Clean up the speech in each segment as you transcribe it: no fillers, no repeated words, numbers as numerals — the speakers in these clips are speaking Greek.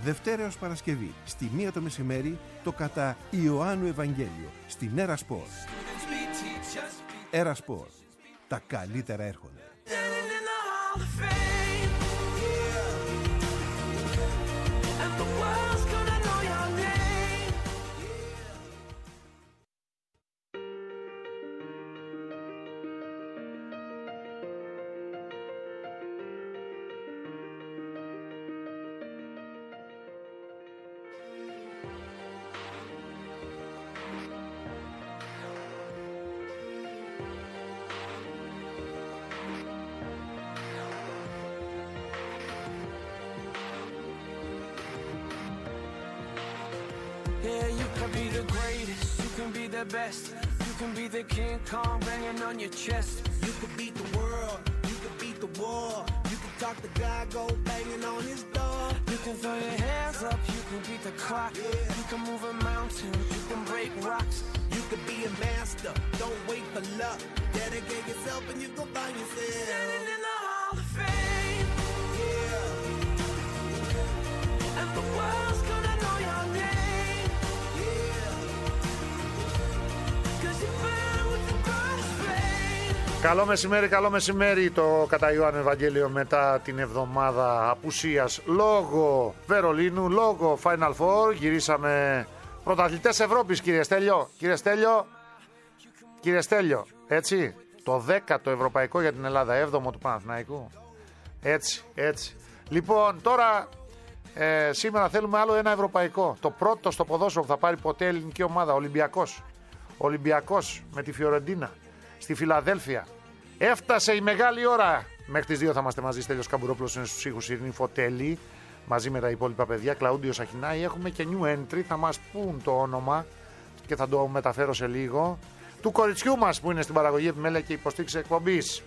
Δευτέρα έως Παρασκευή, στη 1 το μεσημέρι, το κατά Ιωάννου Ευαγγέλιο, στην Έρα Σπορ. Έρα Σπορ. Τα καλύτερα έρχονται. Yeah, you can be the greatest, you can be the best. You can be the King Kong banging on your chest. You could beat the world, you could beat the war. You could talk the guy, go banging on his door. You can throw your hands up, you can beat the clock. Yeah. You can move a mountain, you can break rocks. You could be a master, don't wait for luck. Dedicate yourself and you go find yourself. Standing in the Hall of Fame. Yeah. And the world's gonna know your name. Καλό μεσημέρι το κατά Ιωάννου Ευαγγέλιο μετά την εβδομάδα απουσίας λόγω Βερολίνου, λόγω Final Four. Γυρίσαμε πρωταθλητές Ευρώπης, κύριε Στέλιο, έτσι, το 10ο ευρωπαϊκό για την Ελλάδα, 7ο του Παναθηναϊκού, έτσι. Λοιπόν, τώρα σήμερα θέλουμε άλλο ένα ευρωπαϊκό, το πρώτο στο ποδόσφαιρο που θα πάρει ποτέ ελληνική ομάδα, Ολυμπιακός με τη Φιωρεντίνα στη Φιλαδέλφια. Έφτασε η μεγάλη ώρα. Μέχρι τις 2 θα είμαστε μαζί. Στέλιος Καμπουρόπουλος είναι στους ήχους, Ειρήνη Φωτέλη μαζί με τα υπόλοιπα παιδιά. Κλαούντιο Σαχινάη. Έχουμε και new entry. Θα μας πούν το όνομα και θα το μεταφέρω σε λίγο. Του κοριτσιού μας που είναι στην παραγωγή επιμέλεια και υποστήριξη εκπομπής.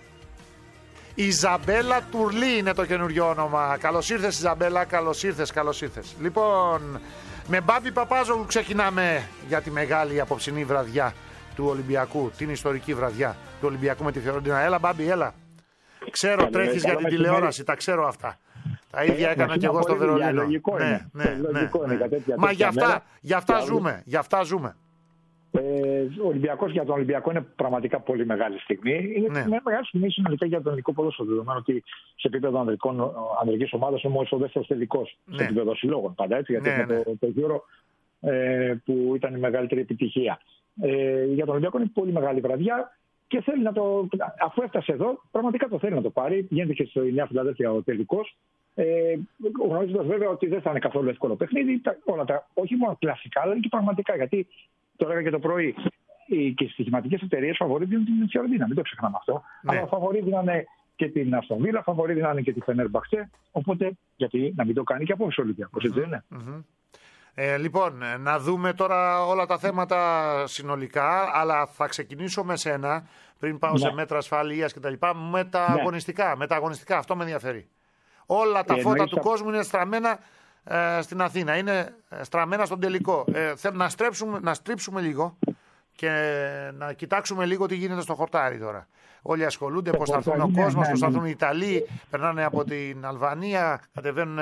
Ιζαμπέλα Τουρλή είναι το καινούριο όνομα. Καλώς ήρθες, Ιζαμπέλα. Καλώς ήρθες. Λοιπόν, με Μπάμπη Παπάζογλου ξεκινάμε για τη μεγάλη απόψινή βραδιά του Ολυμπιακού, την ιστορική βραδιά του Ολυμπιακού με τη Φιωρεντίνα. Έλα, Μπάμπη, έλα. Ξέρω, τρέχεις για την τηλεόραση, τα ξέρω αυτά. Τα ίδια έκανα και εγώ στο Βερολίνο. Ναι. Μα γι' αυτά ζούμε. Ο Ολυμπιακός, για τον Ολυμπιακό είναι πραγματικά πολύ μεγάλη στιγμή. Είναι μια μεγάλη στιγμή συνολικά για τον ελληνικό ποδόσφαιρο. Δεδομένου ότι σε επίπεδο ανδρικής ομάδας είναι μόλις ο δεύτερος τελικός σε επίπεδο συλλόγων. Πάντα έτσι, γιατί το Euro που ήταν η μεγαλύτερη επιτυχία. Για τον Ολυμπιακό είναι πολύ μεγάλη βραδιά και θέλει να το. Αφού έφτασε εδώ, πραγματικά το θέλει να το πάρει. Γίνεται και στη Νέα Φιλαδέλφια ο τελικός. Γνωρίζοντας βέβαια ότι δεν θα είναι καθόλου εύκολο παιχνίδι. Όλα τα, όχι μόνο κλασικά, αλλά και πραγματικά. Γιατί το έλεγα και το πρωί, και οι στοιχηματικές εταιρείες φαβορίζουν την Φιωρεντίνα. Μην το ξεχνάμε αυτό. Ναι. Αλλά φαβορίζουν και την Αστον Βίλα, φαβορίζουν και τη Φενέρμπαχτσε. Οπότε, γιατί να μην το κάνει και απόψε ο Ολυμπιακός, έτσι δεν είναι? Λοιπόν, να δούμε τώρα όλα τα θέματα συνολικά, αλλά θα ξεκινήσω με σένα, πριν πάω σε μέτρα ασφαλείας κτλ. Με τα αγωνιστικά, αυτό με ενδιαφέρει. Όλα τα φώτα του κόσμου είναι στραμμένα στην Αθήνα, είναι στραμμένα στον τελικό. Θέλω να στρίψουμε λίγο και να κοιτάξουμε λίγο τι γίνεται στο χορτάρι τώρα. Όλοι ασχολούνται πώς θα έρθουν ο κόσμος, πώς θα έρθουν οι Ιταλοί, περνάνε από την Αλβανία, κατεβαίνουν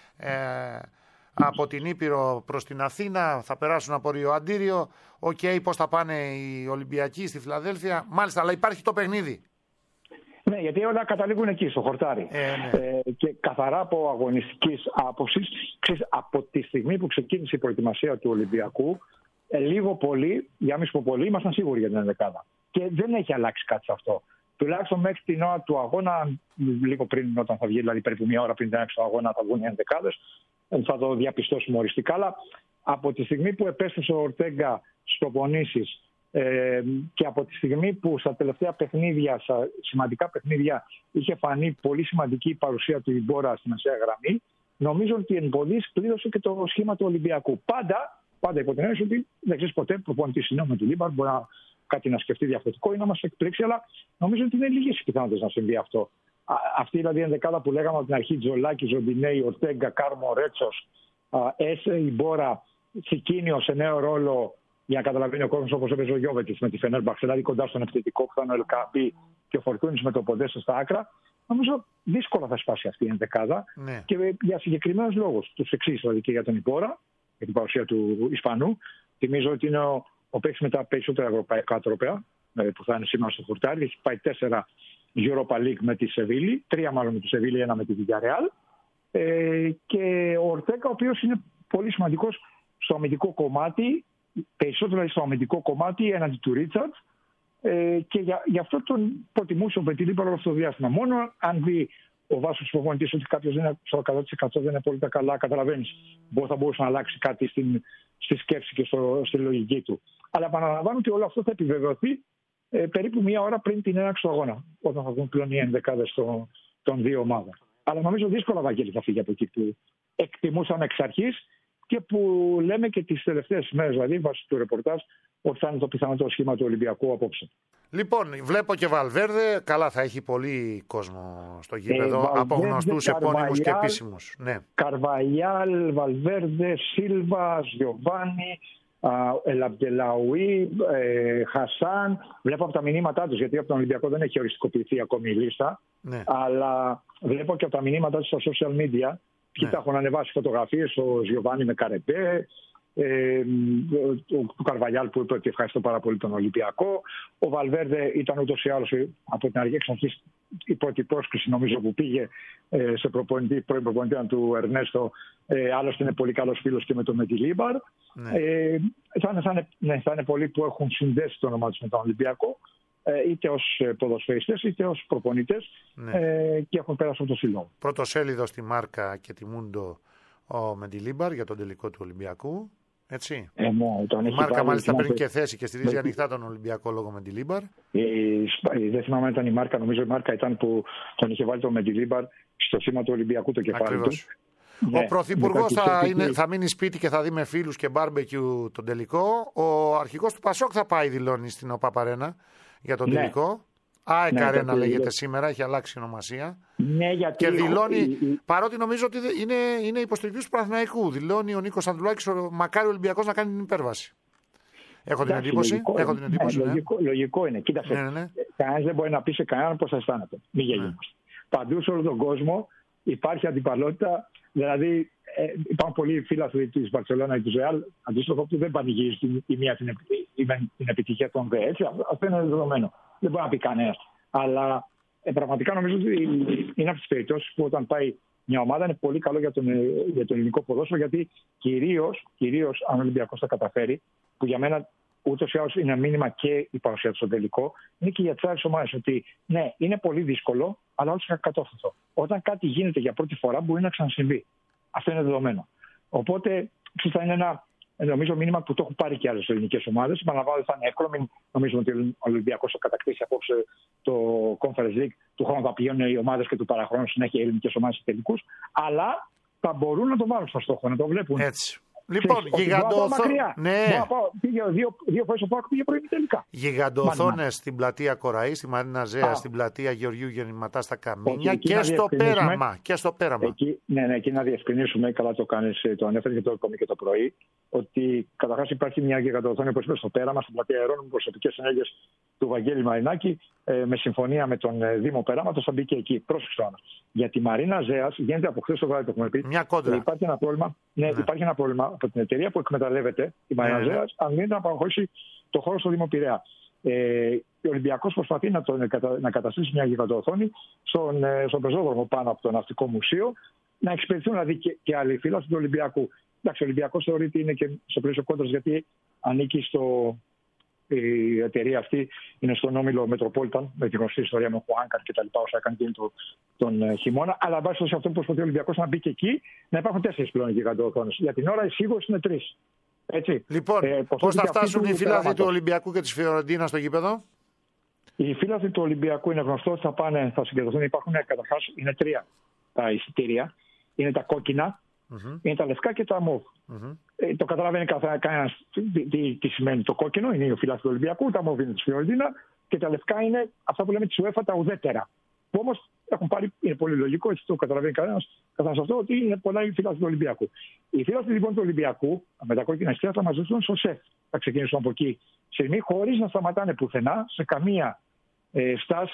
από την Ήπειρο προς την Αθήνα, θα περάσουν από Ρίο Αντίριο. Πώς θα πάνε οι Ολυμπιακοί στη Φιλαδέλφια. Μάλιστα, αλλά υπάρχει το παιχνίδι. Ναι, γιατί όλα καταλήγουν εκεί, στο χορτάρι. Και καθαρά από αγωνιστικής άποψης, από τη στιγμή που ξεκίνησε η προετοιμασία του Ολυμπιακού, λίγο πολύ, για μη πω πολύ, ήμασταν σίγουροι για την ενδεκάδα. Και δεν έχει αλλάξει κάτι σε αυτό. Τουλάχιστον μέχρι την ώρα του αγώνα, λίγο πριν, όταν θα βγει, δηλαδή περίπου μια ώρα πριν την έξω αγώνα, θα βγουν οι ενδεκάδες. Θα το διαπιστώσουμε οριστικά. Αλλά από τη στιγμή που επέστρεψε ο Ορτέγκα στις προπονήσεις και από τη στιγμή που στα τελευταία παιχνίδια, στα σημαντικά παιχνίδια, είχε φανεί πολύ σημαντική η παρουσία του Ιμπόρα στη μεσαία γραμμή, νομίζω ότι εν πολλοίς πλήρωσε και το σχήμα του Ολυμπιακού. Πάντα υπό την έννοια ότι δεν ξέρει ποτέ προπονητή συνόμου του Λίμπαρ, μπορεί κάτι να σκεφτεί διαφορετικό ή να μας εκπλήξει, αλλά νομίζω ότι είναι λίγες οι πιθανότητες να συμβεί αυτό. Αυτή δηλαδή η ενδεκάδα που λέγαμε από την αρχή, Τζολάκη, Ζοντινέη, Ορτέγκα, Κάρμο, Ρέτσος, Έσε, Ιμπόρα, Τσικίνιο σε νέο ρόλο, για να καταλαβαίνει ο κόσμος, όπως έπαιζε ο Γιώβετιτς με τη Φενέρμπαχτσε, δηλαδή κοντά στον επιθετικό που θα είναι ο Ελκαμπή και ο Φορτούνης με το Ποντέσο στα άκρα. νομίζω δύσκολα θα σπάσει αυτή η ενδεκάδα. Ναι. Και για συγκεκριμένους λόγους. Τους εξής, δηλαδή και για τον Ιμπόρα, για την παρουσία του Ισπανού. Θυμίζω ότι είναι ο παίκτης με τα περισσότερα ευρωπαϊκά τρόπαια που θα είναι σήμερα στο χορτάρι. Έχει πάει 4 Europa League με τη Σεβίλη, 3 μάλλον με τη Σεβίλη, 1 με τη Villarreal. Και ο Ορτέγκα, ο οποίος είναι πολύ σημαντικός στο αμυντικό κομμάτι, περισσότερο στο αμυντικό κομμάτι έναντι του Ρίτσαρτ. Και γι' αυτό τον προτιμούσε ο Μεντιλίμπαρ όλο αυτό το διάστημα. Μόνο αν δει ο Βάσος προπονητής ότι κάποιος δεν είναι στο 100% δεν είναι πολύ καλά, καταλαβαίνεις, θα μπορούσε να αλλάξει κάτι στη σκέψη και στη λογική του. Αλλά επαναλαμβάνω ότι όλο αυτό θα επιβεβαιωθεί περίπου 1 ώρα πριν την έναρξη του αγώνα, όταν θα βγουν πλέον οι ενδεκάδες των δύο ομάδων. Αλλά νομίζω δύσκολα Βαγγέλη θα φύγει από εκεί που εκτιμούσαμε εξ αρχής και που λέμε και τις τελευταίες μέρες, δηλαδή βάσει του ρεπορτάζ, ότι θα είναι το πιθανότερο σχήμα του Ολυμπιακού απόψε. Λοιπόν, βλέπω και Βαλβέρδε. Καλά, θα έχει πολύ κόσμο στο γήπεδο από γνωστούς επώνυμους και επίσημους. Ναι. Καρβαλιάλ, Βαλβέρδε, Σίλβα, Γιοβάνι, Ελαμπτελαουί, Χασάν. Βλέπω από τα μηνύματά τους, γιατί από τον Ολυμπιακό δεν έχει οριστικοποιηθεί ακόμη η λίστα. Ναι. Αλλά βλέπω και από τα μηνύματά τους στα social media. Ποιοι τα έχουν ανεβάσει φωτογραφίες, ο Γιοβάνι με Καρεμπέ, του Καρβαλιάλ που είπε ότι ευχαριστώ πάρα πολύ τον Ολυμπιακό. Ο Βαλβέρδε ήταν ούτως ή άλλως από την αρχή εξ αρχής η πρώτη πρόσκληση νομίζω που πήγε σε πρώην προπονητή του Ερνέστο. Άλλωστε είναι πολύ καλός φίλος και με τον Μεντιλίμπαρ. Θα είναι πολλοί που έχουν συνδέσει το όνομά τους με τον Ολυμπιακό, είτε ως ποδοσφαιριστές είτε ως προπονητές, και έχουν πέρασει από το σύλλογο. Πρωτοσέλιδο στη Μάρκα και τη Μούντο ο Μεντιλίμπαρ για τον τελικό του Ολυμπιακού. Έτσι. Η Μάρκα μάλιστα παίρνει και θέση και στηρίζει ανοιχτά τον Ολυμπιακό λόγω Μεντιλίμπαρ. Δεν θυμάμαι αν ήταν η Μάρκα, νομίζω η Μάρκα ήταν που τον είχε βάλει τον Μεντιλίμπαρ στο σήμα του Ολυμπιακού το κεφάλι. Ακριβώς. Του. Ο Πρωθυπουργός θα μείνει σπίτι και θα δει με φίλους και μπάρμπεκιου τον τελικό. Ο αρχηγός του Πασόκ θα πάει, δηλώνει, στην ΟΠΑΠ Αρένα για τον τελικό. ΑΕΚ Αρένα λέγεται σήμερα, έχει αλλάξει ονομασία. Ναι, γιατί και δηλώνει, παρότι νομίζω ότι είναι υποστηρικτής του Παναθηναϊκού, δηλώνει ο Νίκος Ανδρουλάκης, μακάρι ο Ολυμπιακός να κάνει την υπέρβαση. Έχω την εντύπωση. Λογικό είναι. Κοίταξε, κανένας δεν μπορεί να πει σε κανέναν πώς αισθάνεται. Μην γελιόμαστε. Παντού σε όλο τον κόσμο υπάρχει αντιπαλότητα. Δηλαδή, υπάρχουν πολλοί φίλαθλοι της Μπαρσελόνα και του Ρεάλ, αντίστοιχα, που δεν πανηγυρίζουν η μία την επιτυχία των ΔΕ. Αυτό είναι δεδομένο. Δεν μπορεί να πει κανένας. Αλλά πραγματικά νομίζω ότι είναι από τις περιπτώσεις που όταν πάει μια ομάδα είναι πολύ καλό για το ελληνικό ποδόσφαιρο, γιατί κυρίως αν ο Ολυμπιακός τα καταφέρει, που για μένα ούτως ή άλλως είναι μήνυμα και η παρουσία του στο τελικό, είναι και για τις άλλες ομάδες ότι ναι, είναι πολύ δύσκολο, αλλά όλους είναι κατόρθωτο. Όταν κάτι γίνεται για πρώτη φορά, μπορεί να ξανασυμβεί. Αυτό είναι δεδομένο. Οπότε θα είναι ένα, νομίζω, μήνυμα που το έχουν πάρει και άλλες ελληνικές ομάδες. Παραλαμβάνω ότι θα είναι εύκολο. Μην νομίζουμε ότι ο Ολυμπιακός θα κατακτήσει απόψε το Conference League. Του χρόνου θα πηγαίνουν οι ομάδες και του παραχρόνου συνέχεια οι ελληνικές ομάδες στους τελικούς. Αλλά θα μπορούν να το βάλουν στο στόχο, να το βλέπουν. Έτσι. Λοιπόν, γιγαντοοθόνες. Ναι. Πήγε δύο φορές ο ΠΑΟΚ πήγε πρωί τελικά. Γιγαντοοθόνες στην πλατεία Κοραή, στη Μαρίνα Ζέα, στην πλατεία Γεωργίου Γεννηματά στα Καμίνια και στο πέραμα. Εκεί να διευκρινίσουμε, καλά το κάνεις, το ανέφερε και το είπαμε και το πρωί, ότι καταρχάς υπάρχει μια γιγαντοοθόνη, όπως είπε, στο πέραμα, στην πλατεία Αερών, με προσωπικές ενέργειες του Βαγγέλη Μαρινάκη, με συμφωνία με τον Δήμο Περάματος, θα μπει και εκεί. Πρόσεξε τώρα. Για τη Μαρίνα Ζέας γίνεται από χθες το βράδυ, το έχουμε πει. Μια κόντρα. Υπάρχει ένα πρόβλημα. Υπάρχει ένα πρόβλημα από την εταιρεία που εκμεταλλεύεται τη Μαρίνα Ζέας, αν γίνεται να παραχωρήσει το χώρο στο Δήμο Πειραιά. Ο Ολυμπιακός προσπαθεί να καταστήσει μια γιγαντοοθόνη στον πεζόδρομο πάνω από το Ναυτικό Μουσείο, να εξυπηρετηθούν δηλαδή και άλλοι φίλοι του Ολυμπιακού. Εντάξει, ο Ολυμπιακός θεωρείται είναι και στο πλαίσιο κόντρας, γιατί ανήκει η εταιρεία αυτή είναι στον όμιλο Metropolitan, με τη γνωστή ιστορία με Χουάνκαρ και τα λοιπά, όσα έκανε τον χειμώνα. Αλλά βάσει σε αυτό που προσπαθεί ο Ολυμπιακός να μπει και εκεί, να υπάρχουν 4 πλέον γιγαντοοθόνες. Για την ώρα οι σίγουρες είναι 3. Έτσι. Λοιπόν, πώς θα φτάσουν οι φίλαθλοι του Ολυμπιακού και της Φιωρεντίνα στο γήπεδο? Οι φίλαθλοι του Ολυμπιακού είναι γνωστό ότι θα συγκεντρωθούν. Υπάρχουν καταρχάς, είναι 3 τα εισιτήρια. Είναι τα κόκκινα, είναι τα λευκά και τα μοβ. Το καταλαβαίνει κανένας τι σημαίνει το κόκκινο, είναι ο φίλαθλοι του Ολυμπιακού, τα μοβ είναι της Φιωρεντίνα και τα λευκά είναι αυτά που λέμε της UEFA, τα ουδέτερα. Που όμως έχουν πάρει, είναι πολύ λογικό, έτσι το καταλαβαίνει κανένας καθώς αυτό, ότι είναι πολλά οι φίλαθλοι του Ολυμπιακού. Οι φίλαθλοι λοιπόν του Ολυμπιακού με τα κόκκινα εισιτήρια θα μαζευτούν στο ΣΕΦ. Θα ξεκινήσουν από εκεί σε στιγμή, χωρίς να σταματάνε πουθενά σε καμία στάση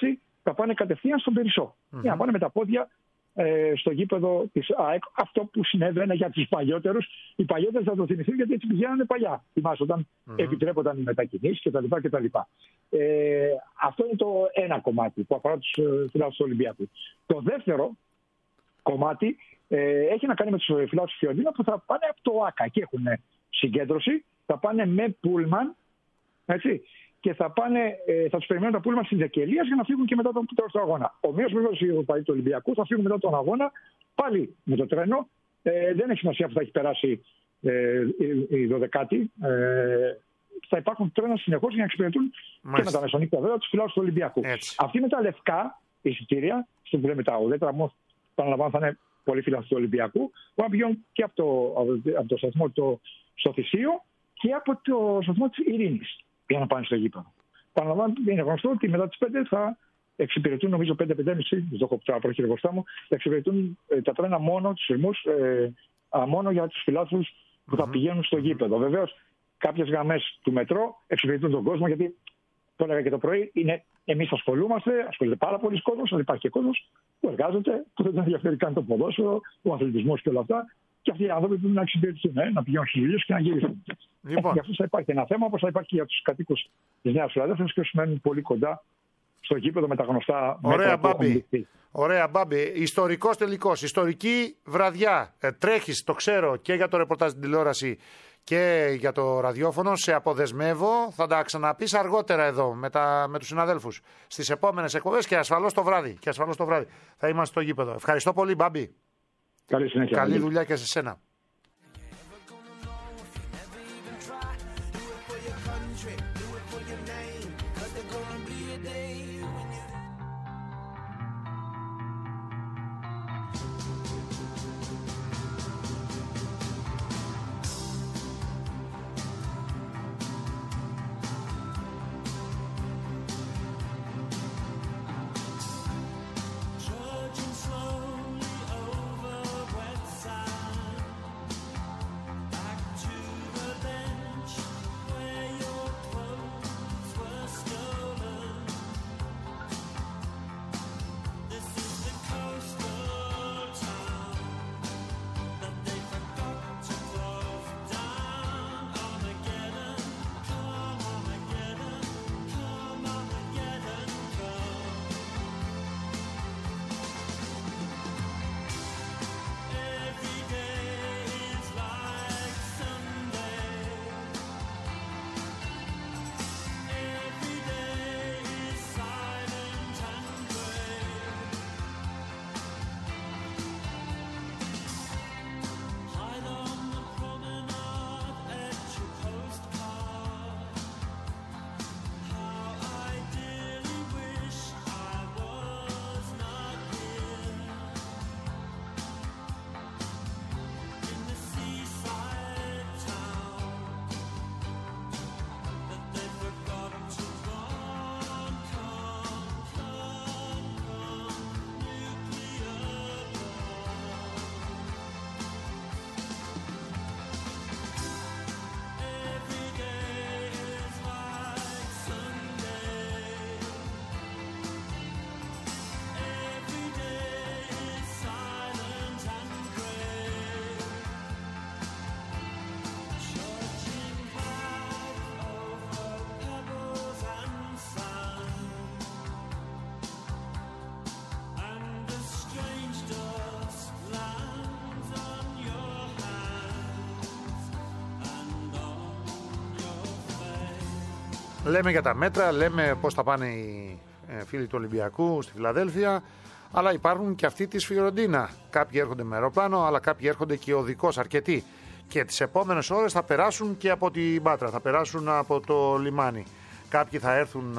θα πάνε κατευθείαν στον Περισσό. Για να πάνε με τα πόδια στο γήπεδο της ΑΕΚ. Αυτό που συνέβαινε για τους παλιότερους. Οι παλιότεροι θα το θυμηθούν γιατί έτσι πηγαίνανε παλιά. Θυμάσαι όταν επιτρέπονταν οι μετακινήσεις κτλ. Αυτό είναι το ένα κομμάτι που αφορά τους φιλάθλους του Ολυμπιακού. Το δεύτερο κομμάτι έχει να κάνει με τους φιλάθλους του Φιωρεντίνα που θα πάνε από το ΆΚΑ. Εκεί έχουν συγκέντρωση, θα πάνε με πούλμαν, έτσι, και θα τους περιμένουν τα πούλμαν στην Δεκελία για να φύγουν και μετά τον τέλος του αγώνα. Ομοίως με του Ολυμπιακού θα φύγουν μετά τον αγώνα πάλι με το τρένο. Δεν έχει σημασία που θα έχει περάσει η 12η. Θα υπάρχουν τρένα συνεχώς για να εξυπηρετούν και με τα μεσονύχτα βέβαια τους φιλάθλους του Ολυμπιακού. Αυτοί με τα λευκά εισιτήρια, στην που λέμε τα ουδέτερα, παραλαμβάνω θα είναι πολλοί φιλάθλοι του Ολυμπιακού, που να πηγαίνουν και από το σταθμό στο Θησίο και από το σταθμό της Ειρήνης για να πάνε στο γήπεδο. Παραλαμβάνω, είναι γνωστό ότι μετά τις 5 θα εξυπηρετούν, νομίζω 5-5,5, δεν το έχω τώρα προχειρή μπροστά μου, θα εξυπηρετούν τα τρένα μόνο, τους σειρμούς, μόνο για τους φιλάθλους που θα πηγαίνουν στο γήπεδο. Βεβαίως, κάποιες γραμμές του μετρό εξυπηρετούν τον κόσμο, γιατί το έλεγα και το πρωί, εμείς ασχολείται πάρα πολλοί κόσμος, αλλά υπάρχει και κόσμος που εργάζεται, που δεν ενδιαφέρει καν το ποδόσφαιρο, ο αθλητισμός και όλα αυτά. Και αυτοί οι άνθρωποι πρέπει να εξυπηρετηθούν, να πηγαίνουν στις δουλειές και να γυρίσουν. Λοιπόν. Για αυτούς θα υπάρχει ένα θέμα, όπως θα υπάρχει και για τους κατοίκους της Νέας Φιλαδέλφειας και όσοι μένουν πολύ κοντά στο γήπεδο με τα γνωστά μέτρα που έχουν ληφθεί. Ωραία, Μπάμπη. Ιστορικός τελικός, ιστορική βραδιά. Τρέχεις, το ξέρω, και για το ρεπορτάζ στην τηλεόραση και για το ραδιόφωνο. Σε αποδεσμεύω. Θα τα ξαναπείς αργότερα εδώ με τους συναδέλφους στις επόμενες εκπομπές και ασφαλώς το βράδυ. Θα είμαστε στο γήπεδο. Ευχαριστώ πολύ, Μπάμπη. Καλή συνέχεια. Καλή δουλειά και σε σένα. Λέμε για τα μέτρα, λέμε πώς θα πάνε οι φίλοι του Ολυμπιακού στη Φιλαδέλφεια, αλλά υπάρχουν και αυτοί της Φιωρεντίνα. Κάποιοι έρχονται με αεροπλάνο, αλλά κάποιοι έρχονται και οδικώς, αρκετοί. Και τις επόμενες ώρες θα περάσουν και από την Πάτρα, θα περάσουν από το λιμάνι. Κάποιοι θα έρθουν,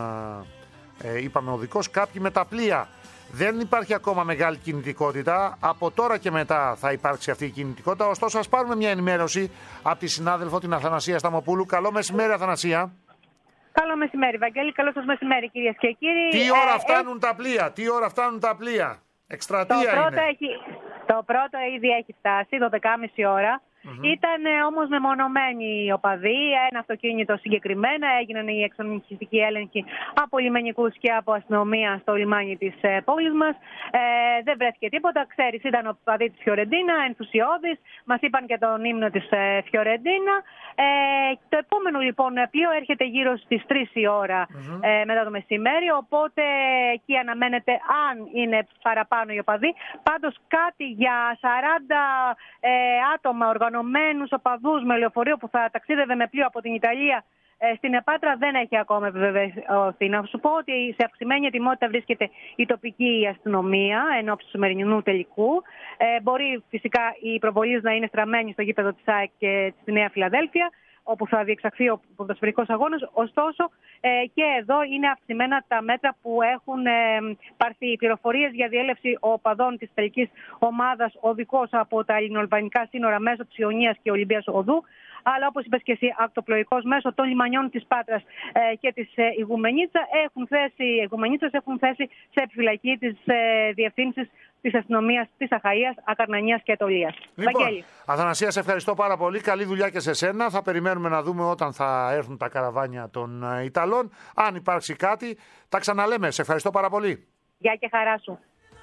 είπαμε, οδικώς, κάποιοι με τα πλοία. Δεν υπάρχει ακόμα μεγάλη κινητικότητα. Από τώρα και μετά θα υπάρξει αυτή η κινητικότητα. Ωστόσο, ας πάρουμε μια ενημέρωση από τη συνάδελφο την Αθανασία Σταμοπούλου. Καλό μεσημέρι, Αθανασία. Καλό μεσημέρι, Βαγγέλη. Καλό σας μεσημέρι, κυρίες και κύριοι. Τι ώρα φτάνουν τα πλοία, Εκστρατεία είναι. Το πρώτο ήδη έχει φτάσει, 12.30 ώρα. Ήταν όμως μεμονωμένοι οι οπαδοί, ένα αυτοκίνητο συγκεκριμένα. Έγιναν οι εξονυχιστικοί έλεγχοι από λιμενικούς και από αστυνομία στο λιμάνι της πόλης μας. Δεν βρέθηκε τίποτα. Ξέρεις, ήταν οπαδοί της Φιωρεντίνα, ενθουσιώδης. Μας είπαν και τον ύμνο της Φιωρεντίνα. Το επόμενο λοιπόν πλοίο έρχεται γύρω στις 3 η ώρα μετά το μεσημέρι. Οπότε εκεί αναμένεται, αν είναι παραπάνω οι οπαδοί. Πάντως κάτι για 40 άτομα οργανωμένους οπαδούς με λεωφορείο που θα ταξίδευε με πλοίο από την Ιταλία στην Επάτρα δεν έχει ακόμα επιβεβαιωθεί. Να σου πω ότι σε αυξημένη ετοιμότητα βρίσκεται η τοπική αστυνομία εν ώψη του σημερινού τελικού. Μπορεί φυσικά οι προβολείς να είναι στραμμένοι στο γήπεδο της ΑΕΚ και στη Νέα Φιλαδέλφια, όπου θα διεξαχθεί ο ποδοσφαιρικός αγώνας. Ωστόσο, και εδώ είναι αυξημένα τα μέτρα που έχουν πάρθει. Οι πληροφορίες για διέλευση οπαδών της ιταλικής ομάδας οδικός από τα ελληνοαλβανικά σύνορα μέσω της Ιωνίας και Ολυμπίας Οδού. Αλλά όπως είπες και εσύ, ακτοπλοϊκώς μέσω των λιμανιών της Πάτρας και της Ιγουμενίτσα έχουν θέσει σε επιφυλακή τις διευθύνσεις της αστυνομίας της Αχαΐας, Ακαρνανίας και Αιτωλίας. Λοιπόν, Αθανασία, σε ευχαριστώ πάρα πολύ. Καλή δουλειά και σε σένα. Θα περιμένουμε να δούμε όταν θα έρθουν τα καραβάνια των Ιταλών. Αν υπάρξει κάτι, τα ξαναλέμε. Σε ευχαριστώ πάρα πολύ. Γεια και χαρά σου.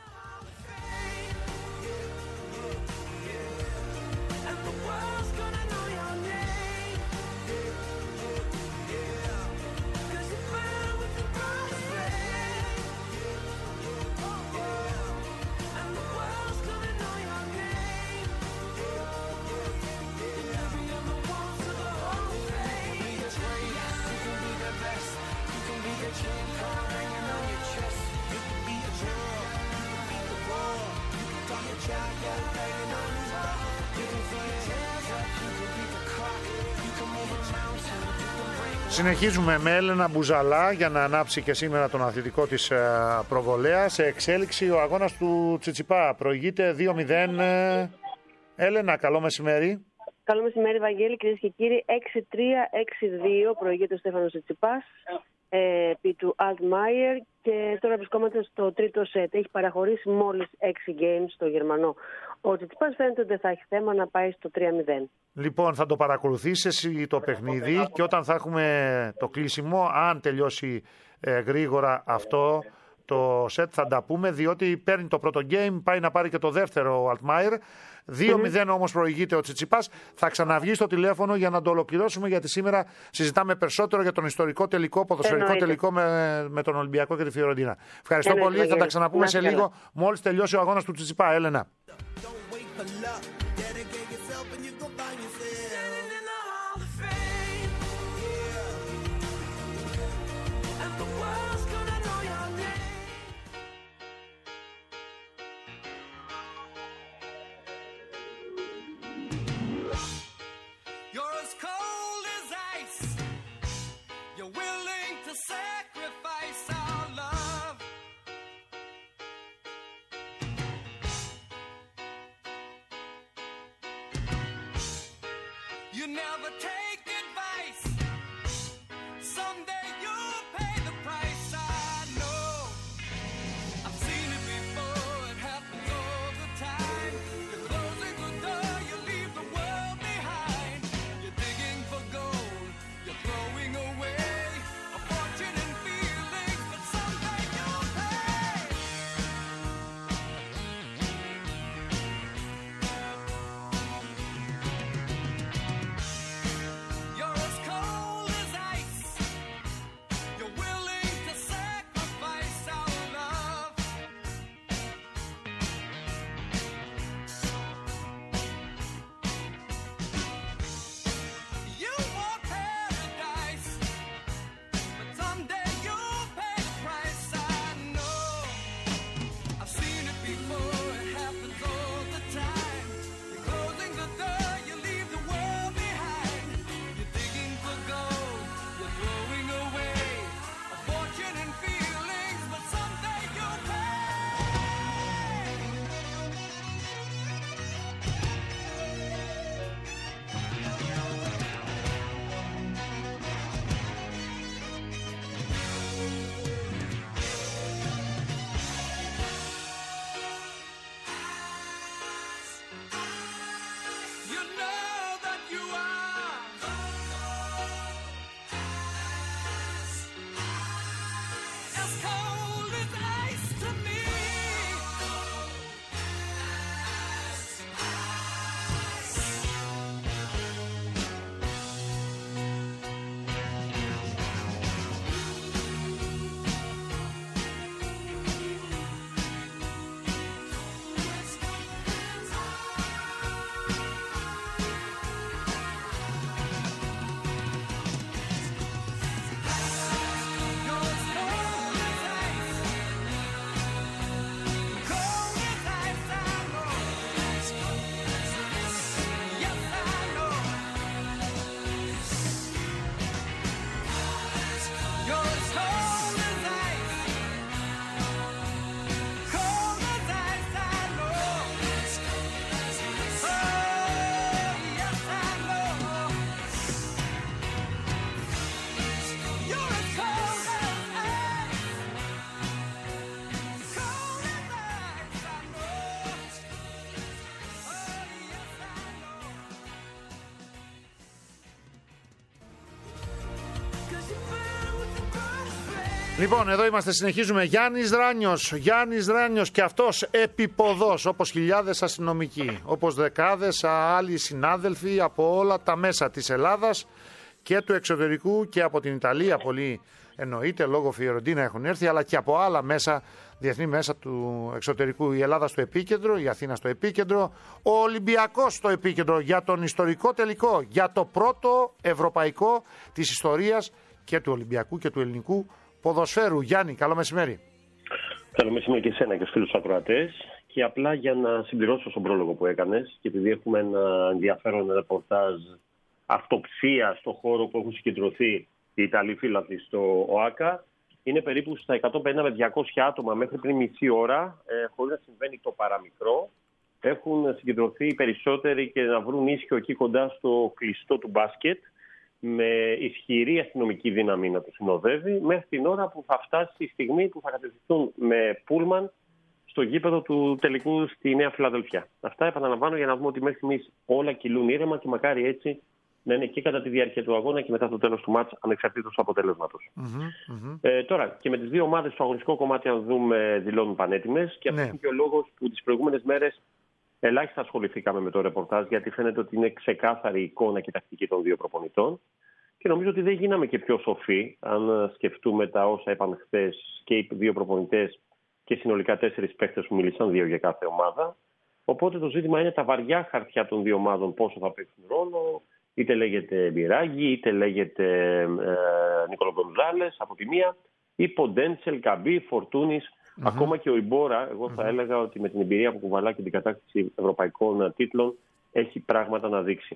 Συνεχίζουμε με Έλενα Μπουζαλά για να ανάψει και σήμερα τον αθλητικό της προβολέα. Σε εξέλιξη ο αγώνας του Τσιτσιπά. Προηγείται 2-0. Έλενα, καλό μεσημέρι. Καλό μεσημέρι, Βαγγέλη, κυρίες και κύριοι. 6-3-6-2 προηγείται ο Στέφανος Τσιτσιπάς επί του Altmaier και τώρα βρισκόμαστε στο τρίτο σετ. Έχει παραχωρήσει μόλις 6 games στο Γερμανό. Ο Τσιτσιπάς φαίνεται ότι δεν θα έχει θέμα να πάει στο 3-0. Λοιπόν, θα το παρακολουθήσεις εσύ το παιχνίδι και όταν θα έχουμε το κλείσιμο, αν τελειώσει γρήγορα αυτό το σετ, θα τα πούμε, διότι παίρνει το πρώτο game, πάει να πάρει και το δεύτερο ο Altmaier. 2-0 όμως προηγείται ο Τσιτσιπάς. Θα ξαναβγεί στο τηλέφωνο για να το ολοκληρώσουμε, γιατί σήμερα συζητάμε περισσότερο για τον ιστορικό τελικό, ποδοσφαιρικό τελικό με τον Ολυμπιακό και τη Φιωρεντίνα. Ευχαριστώ πολύ. Θα τα ξαναπούμε σε λίγο, μόλις τελειώσει ο agónas του Τσιτσιπά. Έλενα. You never take advice. Someday you'll pay the price. I know. I've seen it before. It happens all the time. You're closing the door. You leave the world behind. You're digging for gold. You're throwing away a fortune and feelings, but someday you'll pay. Λοιπόν, εδώ είμαστε, συνεχίζουμε. Γιάννης Ράνιος και αυτός επιποδός, όπως χιλιάδες αστυνομικοί, όπως δεκάδες άλλοι συνάδελφοι από όλα τα μέσα της Ελλάδας και του εξωτερικού και από την Ιταλία. Πολλοί εννοείται λόγω Φιωρεντίνα έχουν έρθει, αλλά και από άλλα μέσα, διεθνή μέσα του εξωτερικού. Η Ελλάδα στο επίκεντρο, η Αθήνα στο επίκεντρο, ο Ολυμπιακός στο επίκεντρο για τον ιστορικό τελικό, για το πρώτο ευρωπαϊκό της ιστορίας και του Ολυμπιακού και του ελληνικού ποδοσφαίρου. Γιάννη, καλό μεσημέρι. Καλό μεσημέρι και εσένα και στους φίλους ακροατές. Και απλά για να συμπληρώσω στον πρόλογο που έκανες, και επειδή έχουμε ένα ενδιαφέρον ρεπορτάζ αυτοψία στον χώρο που έχουν συγκεντρωθεί οι Ιταλοί φύλαθλοι στο ΟΑΚΑ, είναι περίπου στα 150 με 200 άτομα μέχρι πριν μισή ώρα, χωρίς να συμβαίνει το παραμικρό. Έχουν συγκεντρωθεί οι περισσότεροι και να βρουν ίσιο εκεί κοντά στο κλειστό του μπάσκετ, με ισχυρή αστυνομική δύναμη να του συνοδεύει, μέχρι την ώρα που θα φτάσει η στιγμή που θα κατευθυνθούν με πούλμαν στο γήπεδο του τελικού στη Νέα Φιλαδελφία. Αυτά επαναλαμβάνω για να δούμε ότι μέχρι στιγμής όλα κυλούν ήρεμα και μακάρι έτσι να είναι και κατά τη διάρκεια του αγώνα και μετά το τέλος του μάτς, ανεξαρτήτως του αποτελέσματος. Τώρα, και με τις δύο ομάδες στο αγωνιστικό κομμάτι, αν δούμε, δηλώνουν πανέτοιμες. Και αυτό είναι και ο λόγος που τις προηγούμενες μέρες ελάχιστα ασχοληθήκαμε με το ρεπορτάζ, γιατί φαίνεται ότι είναι ξεκάθαρη η εικόνα και η τακτική των δύο προπονητών. Και νομίζω ότι δεν γίναμε και πιο σοφοί, αν σκεφτούμε τα όσα είπαν χθες και οι δύο προπονητές και συνολικά 4 παίκτες που μίλησαν, 2 για κάθε ομάδα. Οπότε το ζήτημα είναι τα βαριά χαρτιά των δύο ομάδων πόσο θα παίξουν ρόλο. Είτε λέγεται Μπιράγγι, είτε λέγεται Νίκολο Γκονζάλες από τη μία, ή Ποντένσελ, Καμπί, Φορτούνης. Ακόμα και ο Ιμπόρα, εγώ θα έλεγα ότι με την εμπειρία που κουβαλά και την κατάκτηση ευρωπαϊκών τίτλων έχει πράγματα να δείξει.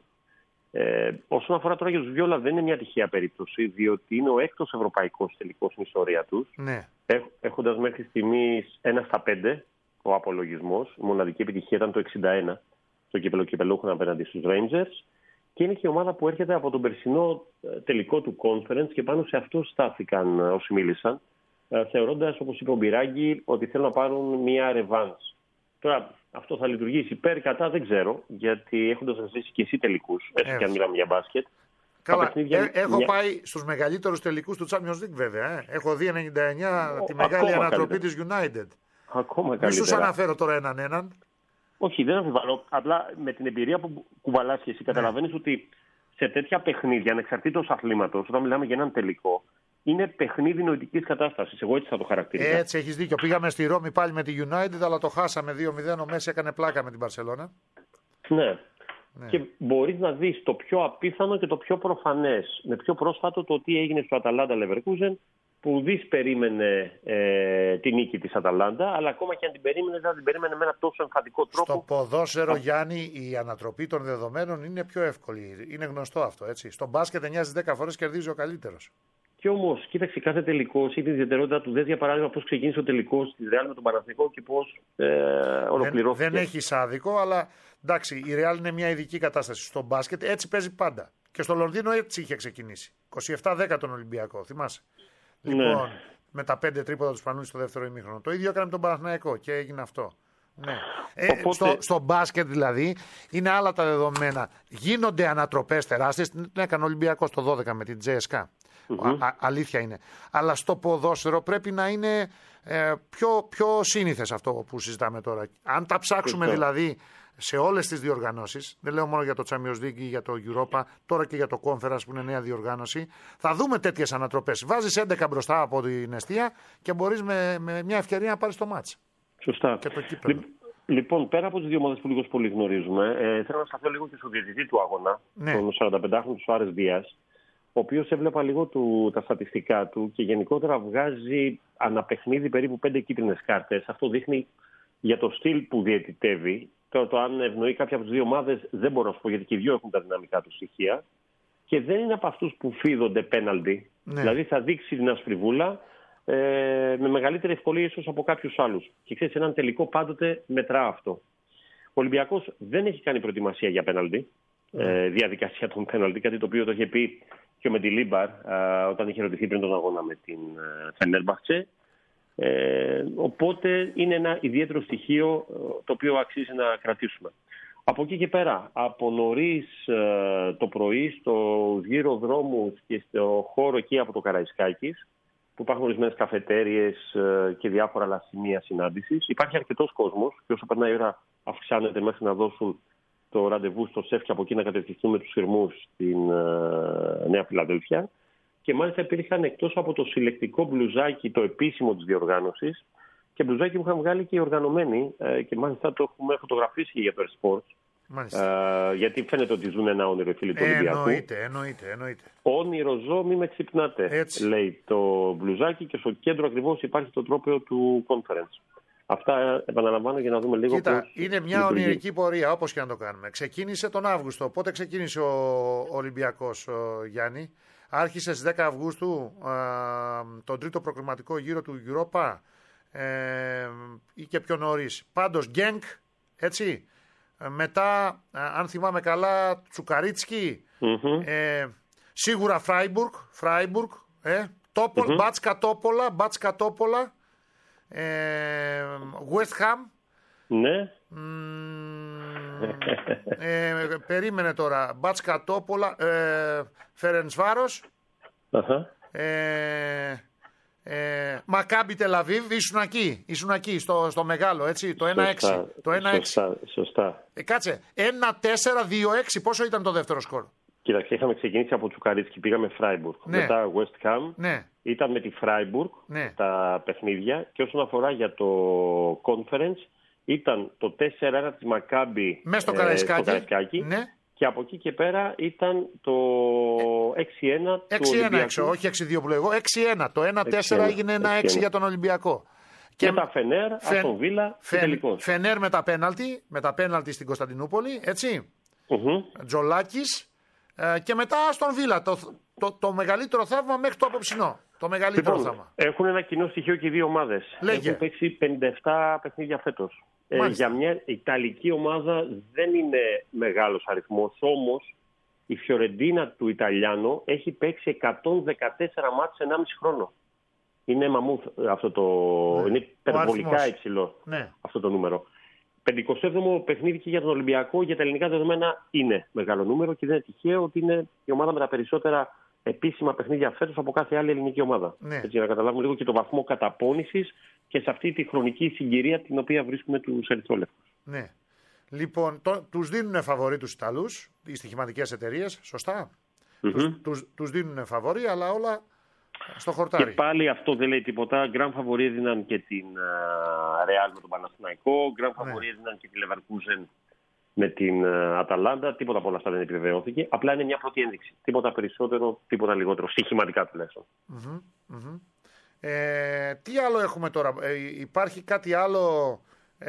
Όσον αφορά τώρα για τους Βιόλα, δεν είναι μια τυχαία περίπτωση, διότι είναι ο 6ος ευρωπαϊκός τελικός στην ιστορία τους. Ναι. Έχοντας μέχρι στιγμής 1 στα 5 ο απολογισμός. Η μοναδική επιτυχία ήταν το 61 στο κύπελλο κυπελλούχων απέναντι στους Rangers. Και είναι και η ομάδα που έρχεται από τον περσινό τελικό του Conference και πάνω σε αυτό στάθηκαν όσοι μίλησαν, θεωρώντας, όπως είπε ο Μπιράγγι, ότι θέλουν να πάρουν μια ρεβάνς. Τώρα, αυτό θα λειτουργήσει υπέρ, κατά, δεν ξέρω, γιατί έχοντας ζήσει και εσύ τελικούς, έστω και αν μιλάμε για μπάσκετ. Καλά, έχω πάει στους μεγαλύτερους τελικούς του Champions League, βέβαια. Έχω δει 99 τη μεγάλη ανατροπή της United. Ακόμα καλύτερα. Μη σου αναφέρω τώρα έναν. Όχι, δεν αμφιβάλλω. Απλά με την εμπειρία που κουβαλάς και εσύ, καταλαβαίνεις ότι σε τέτοια παιχνίδια, ανεξαρτήτως αθλήματος, όταν μιλάμε για έναν τελικό, είναι παιχνίδι νοητικής κατάστασης. Εγώ έτσι θα το χαρακτηρίζω. Έτσι, έχεις δίκιο. Πήγαμε στη Ρώμη πάλι με τη United, αλλά το χάσαμε 2-0. Ο Μέση έκανε πλάκα με την Μπαρσελόνα. Ναι. Και μπορείς να δεις το πιο απίθανο και το πιο προφανές. Με πιο πρόσφατο το τι έγινε στο Αταλάντα Λεβερκούζεν, που δις περίμενε την νίκη της Αταλάντα, αλλά ακόμα και αν την περίμενε, δεν την περίμενε με ένα τόσο εμφαντικό τρόπο. Στο ποδόσφαιρο, Γιάννη, η ανατροπή των δεδομένων είναι πιο εύκολη. Είναι γνωστό αυτό, έτσι. Στο μπάσκετ 9 στις 10 φορές κερδίζει ο καλύτερος. Και όμως, κοίταξε, κάθε τελικός ή την ιδιαιτερότητα του. Δες για παράδειγμα πώς ξεκίνησε ο τελικός της Ρεάλ με τον Παναθηναϊκό και πώς ολοκληρώθηκε. Δεν έχει άδικο, αλλά εντάξει, η Ρεάλ είναι μια ειδική κατάσταση. Στο μπάσκετ έτσι παίζει πάντα. Και στο Λονδίνο έτσι είχε ξεκινήσει. 27-10 τον Ολυμπιακό, θυμάσαι. Λοιπόν, με τα 5 τρίποντα του Σπανούλη στο δεύτερο ημίχρονο. Το ίδιο έκανε με τον Παναθηναϊκό και έγινε αυτό. Ναι. Οπότε... στο μπάσκετ δηλαδή είναι άλλα τα δεδομένα. Γίνονται ανατροπές τεράστιες. Την έκανε ο Ολυμπιακός το 12 με την Τζέσκα. Αλήθεια είναι. Αλλά στο ποδόσφαιρο πρέπει να είναι πιο σύνηθες αυτό που συζητάμε τώρα. Αν τα ψάξουμε δηλαδή σε όλες τις διοργανώσεις, δεν λέω μόνο για το Champions League ή για το Europa, τώρα και για το Conference που είναι νέα διοργάνωση, θα δούμε τέτοιες ανατροπές. Βάζεις 11 μπροστά από την εστία και μπορείς με μια ευκαιρία να πάρεις το μάτς. Σωστά. Και το κύπελλο. Λοιπόν, πέρα από τις δύο ομάδες που λίγο πολύ γνωρίζουμε, θέλω να σταθώ λίγο και στο διαιτητή του αγώνα, τον 45χρονο του Σουάρες Δίας, ο οποίος έβλεπα λίγο τα στατιστικά του και γενικότερα βγάζει αναπαιχνίδι περίπου 5 κίτρινες κάρτες. Αυτό δείχνει για το στυλ που διαιτητεύει. Τώρα το αν ευνοεί κάποια από τις δύο ομάδες δεν μπορώ να σου πω, γιατί και οι δύο έχουν τα δυναμικά του στοιχεία. Και δεν είναι από αυτούς που φίδονται πέναλτι. Ναι. Δηλαδή θα δείξει την ασπριβούλα με μεγαλύτερη ευκολία ίσως από κάποιους άλλους. Και ξέρεις, έναν τελικό πάντοτε μετρά αυτό. Ο Ολυμπιακός δεν έχει κάνει προετοιμασία για πέναλτι. Διαδικασία των πέναλτι, κάτι το οποίο το είχε πει και ο Μεντιλίμπαρ όταν είχε ρωτηθεί πριν τον αγώνα με την Φενέρμπαχτσε. Οπότε είναι ένα ιδιαίτερο στοιχείο το οποίο αξίζει να κρατήσουμε. Από εκεί και πέρα, από νωρίς το πρωί, στο γύρο δρόμους και στο χώρο εκεί από το Καραϊσκάκης, που υπάρχουν ορισμένες καφετέριες και διάφορα άλλα σημεία συνάντησης. Υπάρχει αρκετός κόσμος και όσο περνάει η ώρα αυξάνεται μέχρι να δώσουν το ραντεβού στο ΣΕΦ και από εκεί να κατευθυνθούν με τους φυρμούς στην Νέα Φιλαδέλφια. Και μάλιστα υπήρχαν εκτός από το συλλεκτικό μπλουζάκι, το επίσημο της διοργάνωσης, και μπλουζάκι που είχαν βγάλει και οι οργανωμένοι, και μάλιστα το έχουμε φωτογραφίσει για το Esports. Γιατί φαίνεται ότι ζουν ένα όνειρο οι φίλοι του Ολυμπιακού. Εννοείται. Όνειρο ζω, μη με ξυπνάτε, λέει το μπλουζάκι, και στο κέντρο ακριβώς υπάρχει το τρόπαιο του conference. Αυτά επαναλαμβάνω για να δούμε λίγο. Κοίτα, είναι μια ονειρική πορεία, όπως και να το κάνουμε. Ξεκίνησε τον Αύγουστο. Πότε ξεκίνησε ο Ολυμπιακός, Γιάννη? Άρχισε στις 10 Αυγούστου τον τρίτο προκριματικό γύρο του Europa ή και πιο νωρίς. Πάντως Γκένκ, έτσι. Μετά, αν θυμάμαι καλά, Τσουκαρίτσκι. Σίγουρα Φράιμπουργκ. Μπάτς Κατόπολα. West Ham. Ναι. Περίμενε τώρα. Μπάτς Κατόπολα. Φερεντσβάρος. Μακάμπι Τελαβίβ. Ήσουν εκεί στο μεγάλο, έτσι. Το 1-6. Σωστά. Κάτσε. 1-4-2-6. Πόσο ήταν το δεύτερο σκορ? Κοίταξε, είχαμε ξεκινήσει από Τσουκαρίτσκι, πήγαμε Φράιμπουργκ. Ναι. Μετά West Ham. Ναι. Ήταν με τη Φράιμπουργκ τα παιχνίδια. Και όσον αφορά για το conference, ήταν το 4-1 της Μακάμπι μέσα στο Καραϊσκάκι. Ναι. Και από εκεί και πέρα ήταν το 6-1 του Ολυμπιακού. Όχι 6-2 που λέω εγώ, 6-1. Το 1-4 έγινε 1-6 για τον Ολυμπιακό. Και τα Φενέρ, Αστον Βίλα, τελικώς. Φενέρ με τα πέναλτι στην Κωνσταντινούπολη, έτσι. Τζολάκης. Και μετά Αστον Βίλα, το μεγαλύτερο θαύμα μέχρι το απόψινό. Το μεγαλύτερο θαύμα. Έχουν ένα κοινό στοιχείο και οι δύο ομάδες. Έχουν παίξει 57 παιχνίδια φέτος. Για μια Ιταλική ομάδα δεν είναι μεγάλος αριθμός, όμως η Φιωρεντίνα του Ιταλιάνο έχει παίξει 114 μάτς σε 1,5 χρόνο. Είναι μαμούθ αυτό είναι υπερβολικά υψηλό αυτό το νούμερο. 57ο παιχνίδι και για τον Ολυμπιακό, για τα ελληνικά δεδομένα είναι μεγάλο νούμερο και δεν είναι τυχαίο ότι είναι η ομάδα με τα περισσότερα επίσημα παιχνίδια φέτος από κάθε άλλη ελληνική ομάδα. Έτσι, για να καταλάβουμε λίγο και το βαθμό καταπώνησης και σε αυτή τη χρονική συγκυρία την οποία βρίσκουμε τους ερυθρόλευκους. Ναι. Λοιπόν, τους δίνουν φαβορί τους Ιταλούς, οι στοιχηματικές εταιρείες, σωστά. Τους δίνουν φαβορί, αλλά όλα στο χορτάρι. Και πάλι αυτό δεν λέει τίποτα. Γκραν φαβορί έδιναν και την Ρεάλ με τον Παναθηναϊκό, γκραν φαβορί έδιναν και τη Λεβαρκούζεν με την Αταλάντα. Τίποτα από όλα αυτά δεν επιβεβαιώθηκε. Απλά είναι μια πρώτη ένδειξη. Τίποτα περισσότερο, τίποτα λιγότερο. Στοιχηματικά τουλάχιστον. Τι άλλο έχουμε τώρα? Υπάρχει κάτι άλλο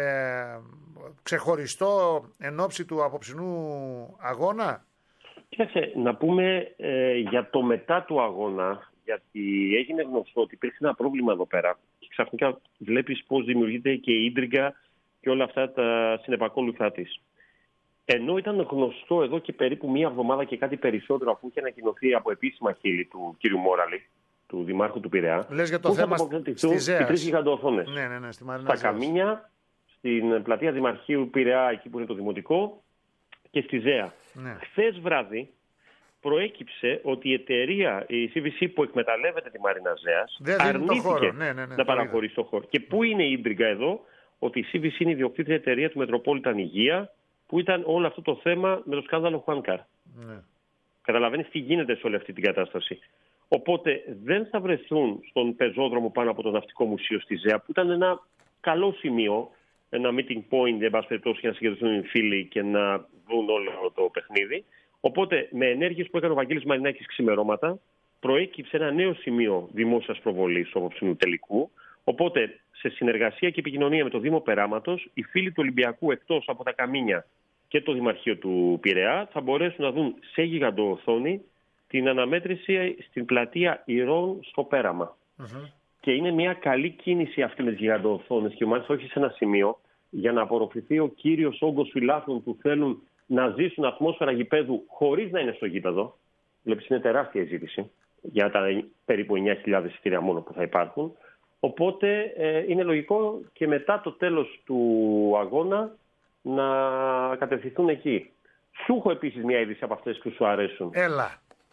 ξεχωριστό εν ώψη του απόψινού αγώνα? Κοίταξε, να πούμε για το μετά του αγώνα, γιατί έγινε γνωστό ότι υπήρξε ένα πρόβλημα εδώ πέρα και ξαφνικά βλέπεις πώς δημιουργείται και η ίντριγκα και όλα αυτά τα συνεπακόλουθά της. Ενώ ήταν γνωστό εδώ και περίπου μία εβδομάδα και κάτι περισσότερο, αφού είχε ανακοινωθεί από επίσημα χείλη του κ. Μόραλη, του Δημάρχου του Πειραιά, λες για το θέμα στη Ζέας. Οι 3 γιγαντοοθόνες. Ναι, στα Καμίνια, στην πλατεία Δημαρχείου Πειραιά, εκεί που είναι το Δημοτικό, και στη Ζέα. Χθες βράδυ προέκυψε ότι η εταιρεία, η CVC που εκμεταλλεύεται τη Μαρίνα Ζέας, αρνήθηκε να παραχωρήσει το χώρο. Και πού είναι η ίντριγκα εδώ? Ότι η CVC είναι η ιδιοκτήτρια εταιρεία του Metropolitan Υγεία, που ήταν όλο αυτό το θέμα με το σκάνδαλο Χουάνκαρ. Καταλαβαίνεις τι γίνεται σε όλη αυτή την κατάσταση. Οπότε δεν θα βρεθούν στον πεζόδρομο πάνω από το Ναυτικό Μουσείο στη Ζέα, που ήταν ένα καλό σημείο, ένα meeting point, εν πάση περιπτώσει, για να συγκεντρωθούν οι φίλοι και να δουν όλο το παιχνίδι. Οπότε, με ενέργειες που έκανε ο Βαγγέλης Μαρινάκης ξημερώματα, προέκυψε ένα νέο σημείο δημόσιας προβολής του απόψινου τελικού. Οπότε, σε συνεργασία και επικοινωνία με το Δήμο Περάματος, οι φίλοι του Ολυμπιακού, εκτός από τα Καμίνια και το Δημαρχείο του Πειραιά, θα μπορέσουν να δουν σε γιγαντοοθόνη την αναμέτρηση στην πλατεία Ηρών στο Πέραμα. Και είναι μια καλή κίνηση αυτή με τις γιγαντοοθόνες και μάλιστα όχι σε ένα σημείο, για να απορροφηθεί ο κύριος όγκος φιλάθλων που θέλουν να ζήσουν ατμόσφαιρα γηπέδου χωρίς να είναι στο γήπεδο. Βλέπεις, είναι τεράστια η ζήτηση για τα περίπου 9.000 εισιτήρια μόνο που θα υπάρχουν. Οπότε είναι λογικό και μετά το τέλος του αγώνα να κατευθυνθούν εκεί. Σου έχω επίσης μια είδηση από αυτές που σου αρέσουν. Έλα.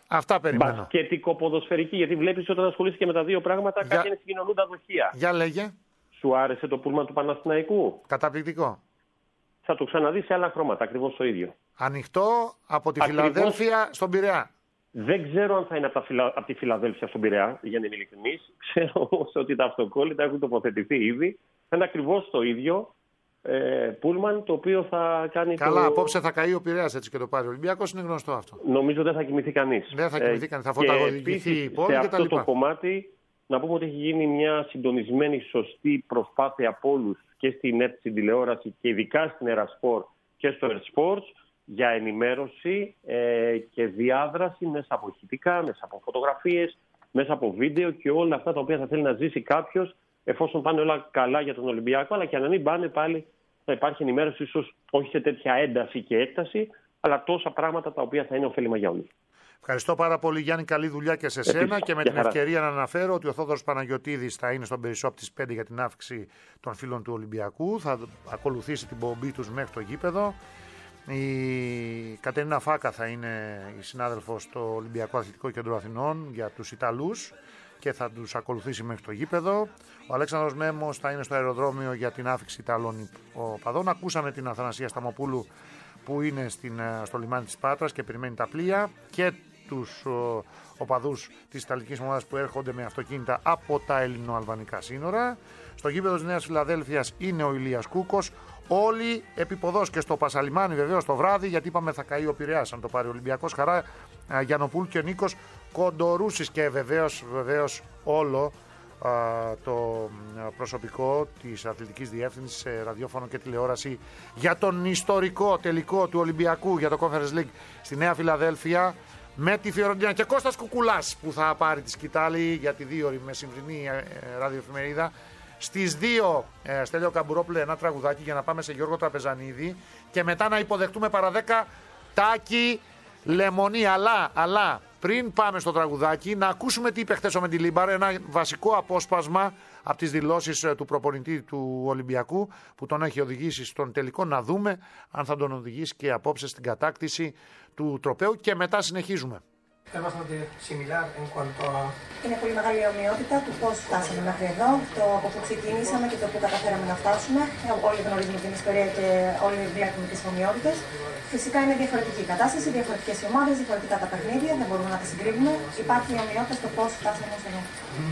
Αυτά περιμένω. Μπασκετικό-ποδοσφαιρική, γιατί βλέπεις όταν ασχολείσαι και με τα δύο πράγματα, κάποια είναι συγκοινωνούντα δοχεία. Για λέγε. Σου άρεσε το πούλμαν του Παναθηναϊκού? Καταπληκτικό. Θα το ξαναδείς σε άλλα χρώματα, ακριβώς το ίδιο. Ανοιχτό από τη Φιλαδέλφια στον Πειραιά. Δεν ξέρω αν θα είναι από τη Φιλαδέλφια στον Πειραιά, για να είμαι ειλικρινής. Ξέρω όμως ότι τα αυτοκόλλητα έχουν τοποθετηθεί ήδη. Θα είναι ακριβώς το ίδιο πούλμαν, το οποίο θα κάνει. Καλά, απόψε θα καεί ο Πειραιάς έτσι και το πάρει ο Ολυμπιακός, είναι γνωστό αυτό. Νομίζω δεν θα κοιμηθεί κανείς. Δεν θα κοιμηθεί κανείς, θα φωταγωγηθεί η πόλη σε και αυτό το κομμάτι, να πούμε ότι έχει γίνει μια συντονισμένη σωστή προσπάθεια από όλους και στην ΕΡΤ, στην τηλεόραση και ειδικά στην Ερασπορ και στο Ερτsports για ενημέρωση και διάδραση μέσα από ηχητικά, μέσα από φωτογραφίες, μέσα από βίντεο και όλα αυτά τα οποία θα θέλει να ζήσει κάποιος εφόσον πάνε όλα καλά για τον Ολυμπιακό, αλλά και να μην πάνε πάλι να υπάρχει ενημέρωση, ίσως όχι σε τέτοια ένταση και έκταση, αλλά τόσα πράγματα τα οποία θα είναι ωφέλιμα για όλους. Ευχαριστώ πάρα πολύ, Γιάννη. Καλή δουλειά και σε σένα. Και με την ευκαιρία να αναφέρω ότι ο Θόδωρος Παναγιωτίδης θα είναι στον Περισσόπ της 5 για την αύξηση των φίλων του Ολυμπιακού. Θα ακολουθήσει την πομπή τους μέχρι το γήπεδο. Η Κατερίνα Φάκα θα είναι η συνάδελφος στο Ολυμπιακό Αθλητικό Κέντρο Αθηνών για τους Ιταλούς και θα τους ακολουθήσει μέχρι το γήπεδο. Ο Αλέξανδρος Μέμος θα είναι στο αεροδρόμιο για την άφηξη Ιταλών οπαδών. Ακούσαμε την Αθανασία Σταμοπούλου που είναι στο λιμάνι της Πάτρας και περιμένει τα πλοία και τους οπαδούς της Ιταλικής ομάδας που έρχονται με αυτοκίνητα από τα ελληνοαλβανικά σύνορα. Στο γήπεδο της Νέας Φιλαδέλφειας είναι ο Ηλίας Κούκος. Όλοι επίποδος και στο Πασαλιμάνι βεβαίως το βράδυ, γιατί είπαμε θα καεί ο Πειραιάς αν το πάρει ο Ολυμπιακός. Χαρά Γιαννοπούλου και ο Νίκος Κοντορούσης και βεβαίως όλο το προσωπικό της Αθλητικής Διεύθυνσης σε ραδιόφωνο και τηλεόραση για τον ιστορικό τελικό του Ολυμπιακού για το Conference League στη Νέα Φιλαδέλφεια με τη Φιωρεντίνα και Κώστας Κουκουλάς που θα πάρει τη σκητάλη για τη 2ωρη μεσημβρινή ραδιοεφημερίδα. Στις 2 Στέλιο Καμπουρόπουλε ένα τραγουδάκι για να πάμε σε Γιώργο Τραπεζανίδη και μετά να υποδεχτούμε παρά 10 Τάκη Λεμονή. Αλλά πριν πάμε στο τραγουδάκι να ακούσουμε τι είπε χθες ο Μεντιλίμπαρ, ένα βασικό απόσπασμα από τις δηλώσεις του προπονητή του Ολυμπιακού που τον έχει οδηγήσει στον τελικό, να δούμε αν θα τον οδηγήσει και απόψε στην κατάκτηση του τροπαίου και μετά συνεχίζουμε. Είναι πολύ μεγάλη η ομοιότητα του πώς φτάσαμε μέχρι εδώ, το από που ξεκίνησαμε και το που καταφέραμε να φτάσουμε. Όλοι γνωρίζουμε την ιστορία και όλοι βλέπουμε τις ομοιότητες. Φυσικά είναι διαφορετική η κατάσταση, διαφορετικές οι ομάδες, διαφορετικά τα παιχνίδια, δεν μπορούμε να τα συγκρίνουμε. Υπάρχει η ομοιότητα στο πώς φτάσαμε ως εδώ.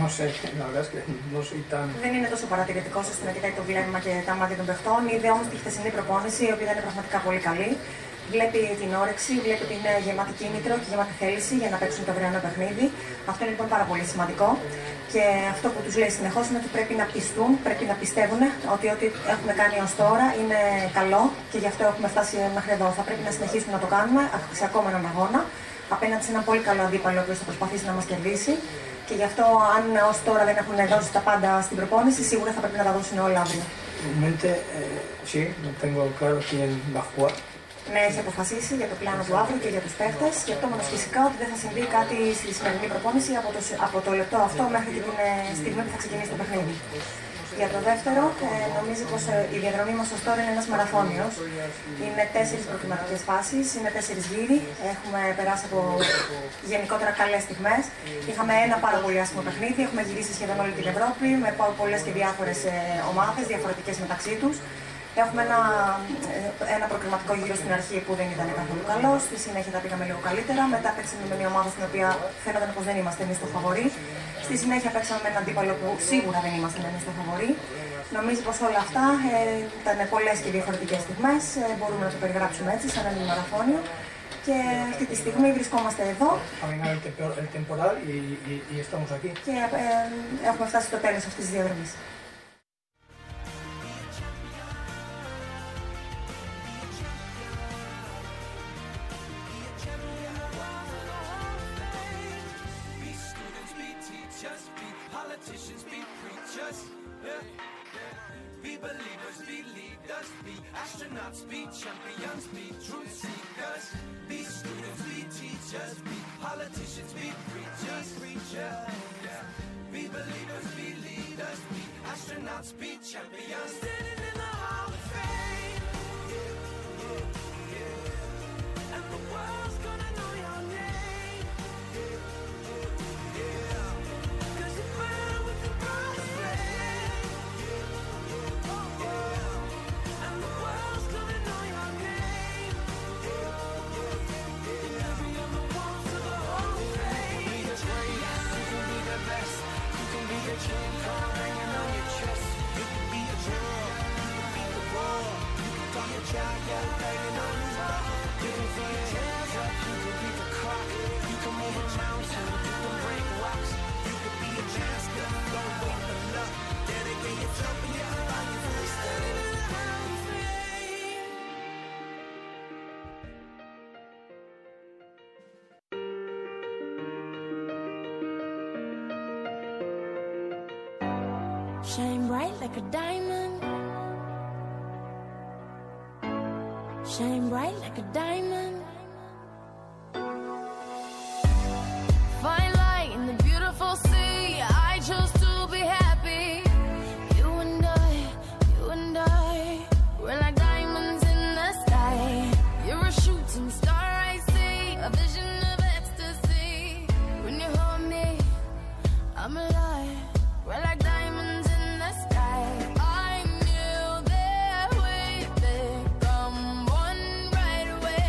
Δεν είναι τόσο παρατηρητικός ώστε να κοιτάει το βλέμμα και τα μάτια των παιχτών. Είδε όμως τη χθεσινή προπόνηση, η οποία είναι πραγματικά πολύ καλή. Βλέπει την όρεξη, βλέπει ότι είναι γεμάτη κίνητρο και γεμάτη θέληση για να παίξουν το αυριανό παιχνίδι. Αυτό είναι λοιπόν πάρα πολύ σημαντικό. Και αυτό που τους λέει συνεχώς είναι ότι πρέπει να πιστούν, πρέπει να πιστεύουν ότι ό,τι έχουμε κάνει ως τώρα είναι καλό και γι' αυτό έχουμε φτάσει μέχρι εδώ. Θα πρέπει να συνεχίσουμε να το κάνουμε σε ακόμα έναν αγώνα απέναντι σε έναν πολύ καλό αντίπαλο ο οποίος θα προσπαθήσει να μας κερδίσει. Και γι' αυτό, αν ως τώρα δεν έχουν δώσει τα πάντα στην προπόνηση, σίγουρα θα πρέπει να τα δώσουν όλα αύριο. Ναι, έχει αποφασίσει για το πλάνο του αύριο και για τους παίχτες. Σκεπτόμενος φυσικά ότι δεν θα συμβεί κάτι στη σημερινή προπόνηση από το λεπτό αυτό μέχρι την στιγμή που θα ξεκινήσει το παιχνίδι. Για το δεύτερο, νομίζω πως η διαδρομή μας ως τώρα είναι ένας μαραθώνιος. Είναι 4 προκριματικές φάσεις, είναι 4 γύροι. Έχουμε περάσει από γενικότερα καλές στιγμές. Είχαμε ένα πάρα πολύ άσχημο παιχνίδι. Έχουμε γυρίσει σχεδόν όλη την Ευρώπη με πολλές και διάφορες ομάδες, διαφορετικές μεταξύ τους. Έχουμε ένα προκριματικό γύρο στην αρχή που δεν ήταν καθόλου καλό. Στη συνέχεια τα πήγαμε λίγο καλύτερα. Μετά παίξαμε με μια ομάδα στην οποία φαίνονταν πως δεν είμαστε εμείς το φαβορί. Στη συνέχεια παίξαμε με έναν αντίπαλο που σίγουρα δεν είμαστε εμείς το φαβορί. Νομίζω πως όλα αυτά ήταν πολλές και διαφορετικές στιγμές. Μπορούμε να το περιγράψουμε έτσι, σαν ένα μαραθώνιο. Και αυτή τη στιγμή βρισκόμαστε εδώ. Και έχουμε φτάσει στο τέλος αυτής της διαδρομής. banging on the wall. You can throw your hands up, you can beat the clock. You can move a mountain, you can break rocks. You can be a master, don't wait for luck. Dedicate yourself and your life. You're standing in a hall of fame. Shine bright like a diamond. Shine bright like a diamond. Find light in the beautiful sea. I chose to be happy. You and I, we're like diamonds in the sky. You're a shooting star, I see, a vision of ecstasy. When you hold me, I'm alive. We're like diamonds in the sky. I knew that we'd become one right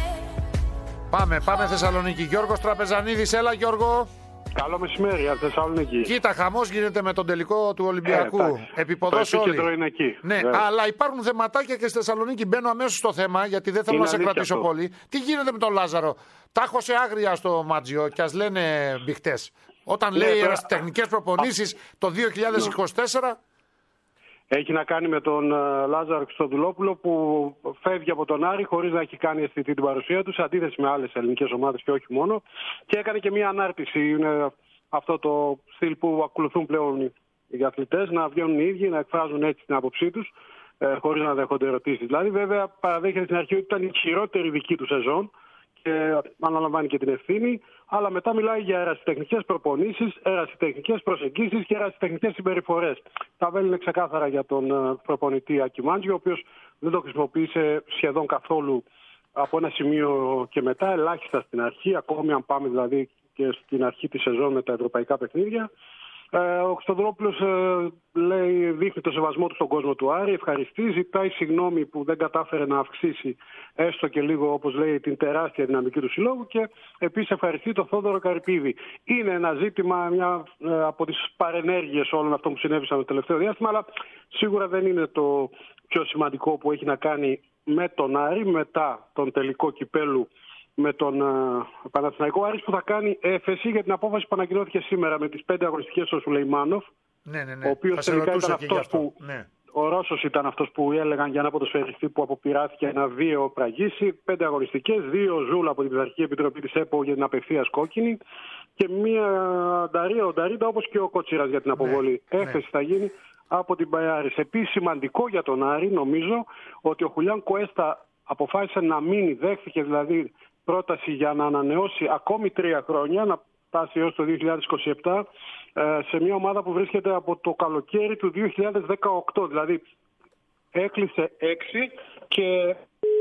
away. Πάμε Θεσσαλονίκη. Γιώργος Τραπεζανίδης, έλα Γιώργο. Καλό μεσημέρι, από Θεσσαλονίκη. Κοίτα, χαμός γίνεται με τον τελικό του Ολυμπιακού. Επίποδος όλοι. Το επίκεντρο είναι εκεί. Ναι, αλλά υπάρχουν θεματάκια και στη Θεσσαλονίκη. Μπαίνω αμέσως στο θέμα, γιατί δεν θέλω να σε κρατήσω πολύ. Τι γίνεται με τον Λάζαρο? Τάχωσε άγρια στο Μάτζιο και ας λένε μπιχτές. Όταν λέει ερασιτεχνικές προπονήσεις το 2024. Έχει να κάνει με τον Λάζαρο Χριστοδουλόπουλο που φεύγει από τον Άρη χωρίς να έχει κάνει αισθητή την παρουσία του, σε αντίθεση με άλλες ελληνικές ομάδες και όχι μόνο. Και έκανε και μια ανάρτηση. Είναι αυτό το στυλ που ακολουθούν πλέον οι αθλητές, να βγαίνουν οι ίδιοι, να εκφράζουν έτσι την άποψή τους, χωρίς να δέχονται ερωτήσεις. Δηλαδή, βέβαια, παραδέχεται στην αρχή ότι ήταν η χειρότερη δική του σεζόν και αναλαμβάνει και την ευθύνη, αλλά μετά μιλάει για ερασιτεχνικές προπονήσεις, ερασιτεχνικές προσεγγίσεις και ερασιτεχνικές συμπεριφορές. Τα βέληνε ξεκάθαρα για τον προπονητή Άκη Μάντζιο, ο οποίος δεν το χρησιμοποίησε σχεδόν καθόλου από ένα σημείο και μετά, ελάχιστα στην αρχή, ακόμη αν πάμε δηλαδή και στην αρχή της σεζόν με τα ευρωπαϊκά παιχνίδια. Ο Χριστοδουλόπουλος δείχνει το σεβασμό του στον κόσμο του Άρη, ευχαριστεί, ζητάει συγγνώμη που δεν κατάφερε να αυξήσει έστω και λίγο, όπως λέει, την τεράστια δυναμική του συλλόγου και επίσης ευχαριστεί τον Θόδωρο Καρυπίδη. Είναι ένα ζήτημα, μια από τις παρενέργειες όλων αυτών που συνέβησαν το τελευταίο διάστημα, αλλά σίγουρα δεν είναι το πιο σημαντικό που έχει να κάνει με τον Άρη μετά τον τελικό κυπέλου με τον Παναθηναϊκό. Άρης που θα κάνει έφεση για την απόφαση που ανακοινώθηκε σήμερα με τις 5 αγωνιστικές του Σουλεϊμάνοφ. Ναι. Ο οποίος τελικά ήταν αυτός που. Ναι. Ο Ρώσος ήταν αυτός που έλεγαν για ένα ποδοσφαιριστή που αποπειράθηκε να βίαιο πραγίσει. 5 αγωνιστικές, 2 ζούλα από την Πειθαρχική Επιτροπή της ΕΠΟ για την απευθείας κόκκινη και μία Νταρίντα όπως και ο Κότσιρας για την αποβολή. Έφεση θα γίνει από την Μπαϊάρης. Επίσης σημαντικό για τον Άρη, νομίζω, ότι ο Χουλιάν Κουέστα αποφάσισε να μείνει, δέχθηκε δηλαδή πρόταση για να ανανεώσει ακόμη 3 χρόνια, να φτάσει έως το 2027, σε μια ομάδα που βρίσκεται από το καλοκαίρι του 2018. Δηλαδή έκλεισε 6 και...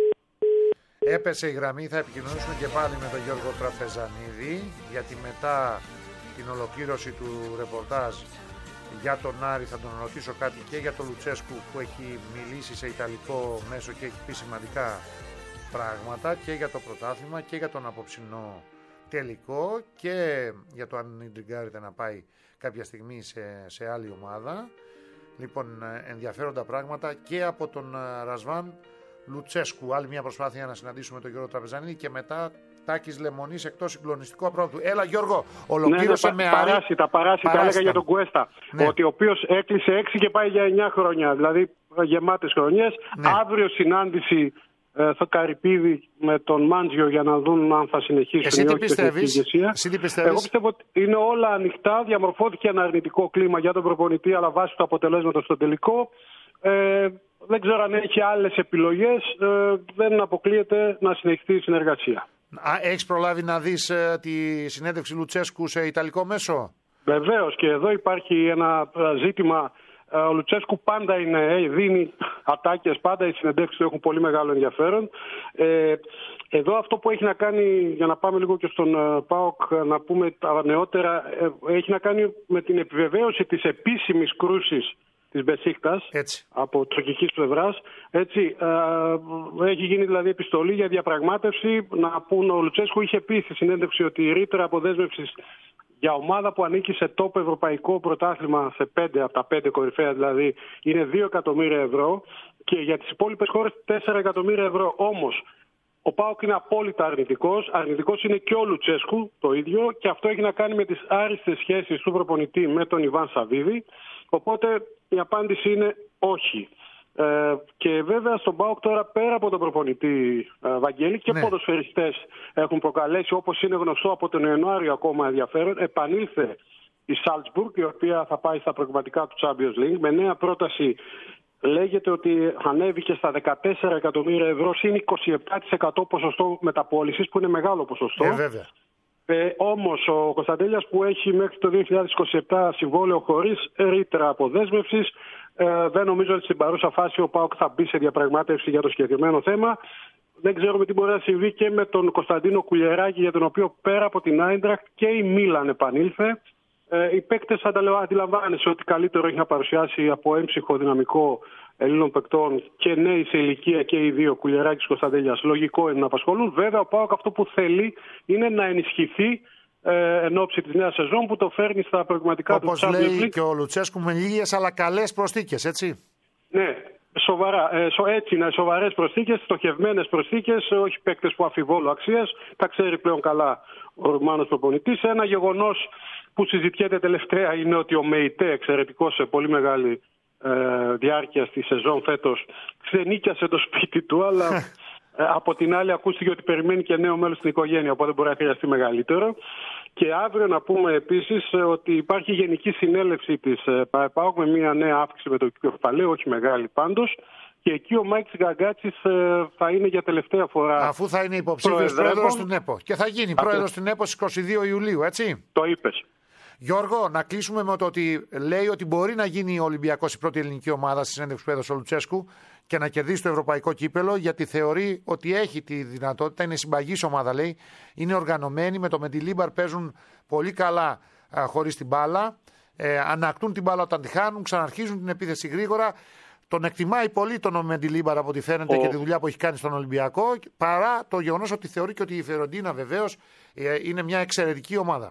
Έπεσε η γραμμή, θα επικοινωνήσουμε και πάλι με τον Γιώργο Τραπεζανίδη, γιατί μετά την ολοκλήρωση του ρεπορτάζ για τον Άρη θα τον ρωτήσω κάτι και για τον Λουτσέσκου που έχει μιλήσει σε ιταλικό μέσο και έχει πει σημαντικά πράγματα και για το πρωτάθλημα και για τον απόψινό τελικό και για το αν ιντριγκάρεται να πάει κάποια στιγμή σε άλλη ομάδα. Λοιπόν, ενδιαφέροντα πράγματα και από τον Ρασβάν Λουτσέσκου. Άλλη μια προσπάθεια να συναντήσουμε τον Γιώργο Τραπεζανίδη και μετά Τάκης Λεμονής εκτός συγκλονιστικού απρόπτου. Έλα Γιώργο, ολοκλήρωσε με παράσιτα έλεγα για τον Κουέστα. Ναι. Ότι ο οποίος έκλεισε 6 και πάει για 9 χρόνια. Δηλαδή γεμάτες χρονιές. Ναι. Αύριο συνάντηση στο Καρυπίδη με τον Μάντζιο για να δουν αν θα συνεχίσουν. Εσύ τι πιστεύεις? Εγώ πιστεύω ότι είναι όλα ανοιχτά. Διαμορφώθηκε ένα αρνητικό κλίμα για τον προπονητή, αλλά βάσει του αποτελέσματος στο τελικό. Δεν ξέρω αν έχει άλλες επιλογές. Δεν αποκλείεται να συνεχιστεί η συνεργασία. Έχεις προλάβει να δεις τη συνέντευξη Λουτσέσκου σε ιταλικό μέσο? Βεβαίως, και εδώ υπάρχει ένα ζήτημα. Ο Λουτσέσκου πάντα δίνει ατάκες, πάντα οι συνεντεύξεις του έχουν πολύ μεγάλο ενδιαφέρον. Εδώ αυτό που έχει να κάνει, για να πάμε λίγο και στον ΠΑΟΚ να πούμε τα νεότερα, έχει να κάνει με την επιβεβαίωση της επίσημης κρούσης της Μπεσίκτας από τουρκικής πλευράς. Έχει γίνει δηλαδή επιστολή για διαπραγμάτευση. Να πούμε, ο Λουτσέσκου είχε πει στη συνέντευξη ότι η ρήτρα αποδέσμευσης για ομάδα που ανήκει σε τόπο ευρωπαϊκό πρωτάθλημα, σε 5 από τα 5 κορυφαία δηλαδή, είναι 2 εκατομμύρια ευρώ. και για τις υπόλοιπες χώρες 4 εκατομμύρια ευρώ. Όμως ο ΠΑΟΚ είναι απόλυτα αρνητικός. Αρνητικός είναι και ο Λουτσέσκου το ίδιο, και αυτό έχει να κάνει με τις άριστες σχέσεις του προπονητή με τον Ιβάν Σαββίδη. Οπότε η απάντηση είναι όχι. Και βέβαια στον ΠΑΟΚ τώρα, πέρα από τον προπονητή Βαγγέλη, και ποδοσφαιριστές έχουν προκαλέσει, όπως είναι γνωστό από τον Ιανουάριο ακόμα ενδιαφέρον. Επανήλθε η Σάλτσμπουργκ, η οποία θα πάει στα προγραμματικά του Champions League με νέα πρόταση. Λέγεται ότι ανέβηκε στα 14 εκατομμύρια ευρώ, συν 27% ποσοστό μεταπώλησης, που είναι μεγάλο ποσοστό. Βέβαια. Όμως ο Κωνσταντέλιας, που έχει μέχρι το 2027 συμβόλαιο χωρίς ρήτρα αποδέσμευσης, δεν νομίζω ότι στην παρούσα φάση ο ΠΑΟΚ θα μπει σε διαπραγμάτευση για το συγκεκριμένο θέμα. Δεν ξέρουμε τι μπορεί να συμβεί και με τον Κωνσταντίνο Κουλιεράκη, για τον οποίο πέρα από την Άιντραχτ και η Μίλαν επανήλθε. Οι παίκτες αντιλαμβάνεσαι ότι καλύτερο έχει να παρουσιάσει από έμψυχο δυναμικό Ελλήνων παικτών και νέοι σε ηλικία και οι δύο, Κουλιεράκης, Κωνσταντέλιας, λογικό είναι να απασχολούν. Βέβαια ο ΠΑΟΚ αυτό που θέλει είναι να ενισχυθεί εν ώψη της νέας σεζόν, που το φέρνει στα προγραμματικά του Champions League. Όπως λέει και ο Λουτσέσκου, με λίγες αλλά καλές προσθήκες, έτσι. Ναι, σοβαρά. Έτσι είναι, σοβαρές προσθήκες, στοχευμένες προσθήκες, όχι παίκτες που αφιβόλου αξίας. Τα ξέρει πλέον καλά ο Ρουμάνος προπονητής. Ένα γεγονός που συζητιέται τελευταία είναι ότι ο Μεϊτέ, εξαιρετικός σε πολύ μεγάλη διάρκεια στη σεζόν φέτος, ξενίκιασε το σπίτι του, αλλά από την άλλη ακούστηκε ότι περιμένει και νέο μέλος στην οικογένεια, οπότε μπορεί να χρειαστεί μεγαλύτερο. Και αύριο να πούμε επίσης ότι υπάρχει γενική συνέλευση της ΠΑΟΚ με μια νέα αύξηση με το κεφαλαίο, όχι μεγάλη πάντως. Και εκεί ο Μάικς Γκαγκάτσης θα είναι για τελευταία φορά. Αφού θα είναι υποψήφιος πρόεδρος στην ΕΠΟ. Και θα γίνει πρόεδρος στην ΕΠΟ στις 22 Ιουλίου, έτσι. Το είπες. Γιώργο, να κλείσουμε με το ότι λέει ότι μπορεί να γίνει ο Ολυμπιακός η πρώτη ελληνική ομάδα στη συνέντευξη που έδωσε ο Λουτσέσκου και να κερδίσει το ευρωπαϊκό κύπελο, γιατί θεωρεί ότι έχει τη δυνατότητα. Είναι συμπαγής ομάδα, λέει. Είναι οργανωμένη. Με το Μεντιλίμπαρ παίζουν πολύ καλά χωρίς την μπάλα. Ανακτούν την μπάλα όταν τη χάνουν, ξαναρχίζουν την επίθεση γρήγορα. Τον εκτιμάει πολύ τον Μεντιλίμπαρ από ό,τι φαίνεται και τη δουλειά που έχει κάνει στον Ολυμπιακό, παρά το γεγονός ότι θεωρεί και ότι η Φιωρεντίνα βεβαίως είναι μια εξαιρετική ομάδα.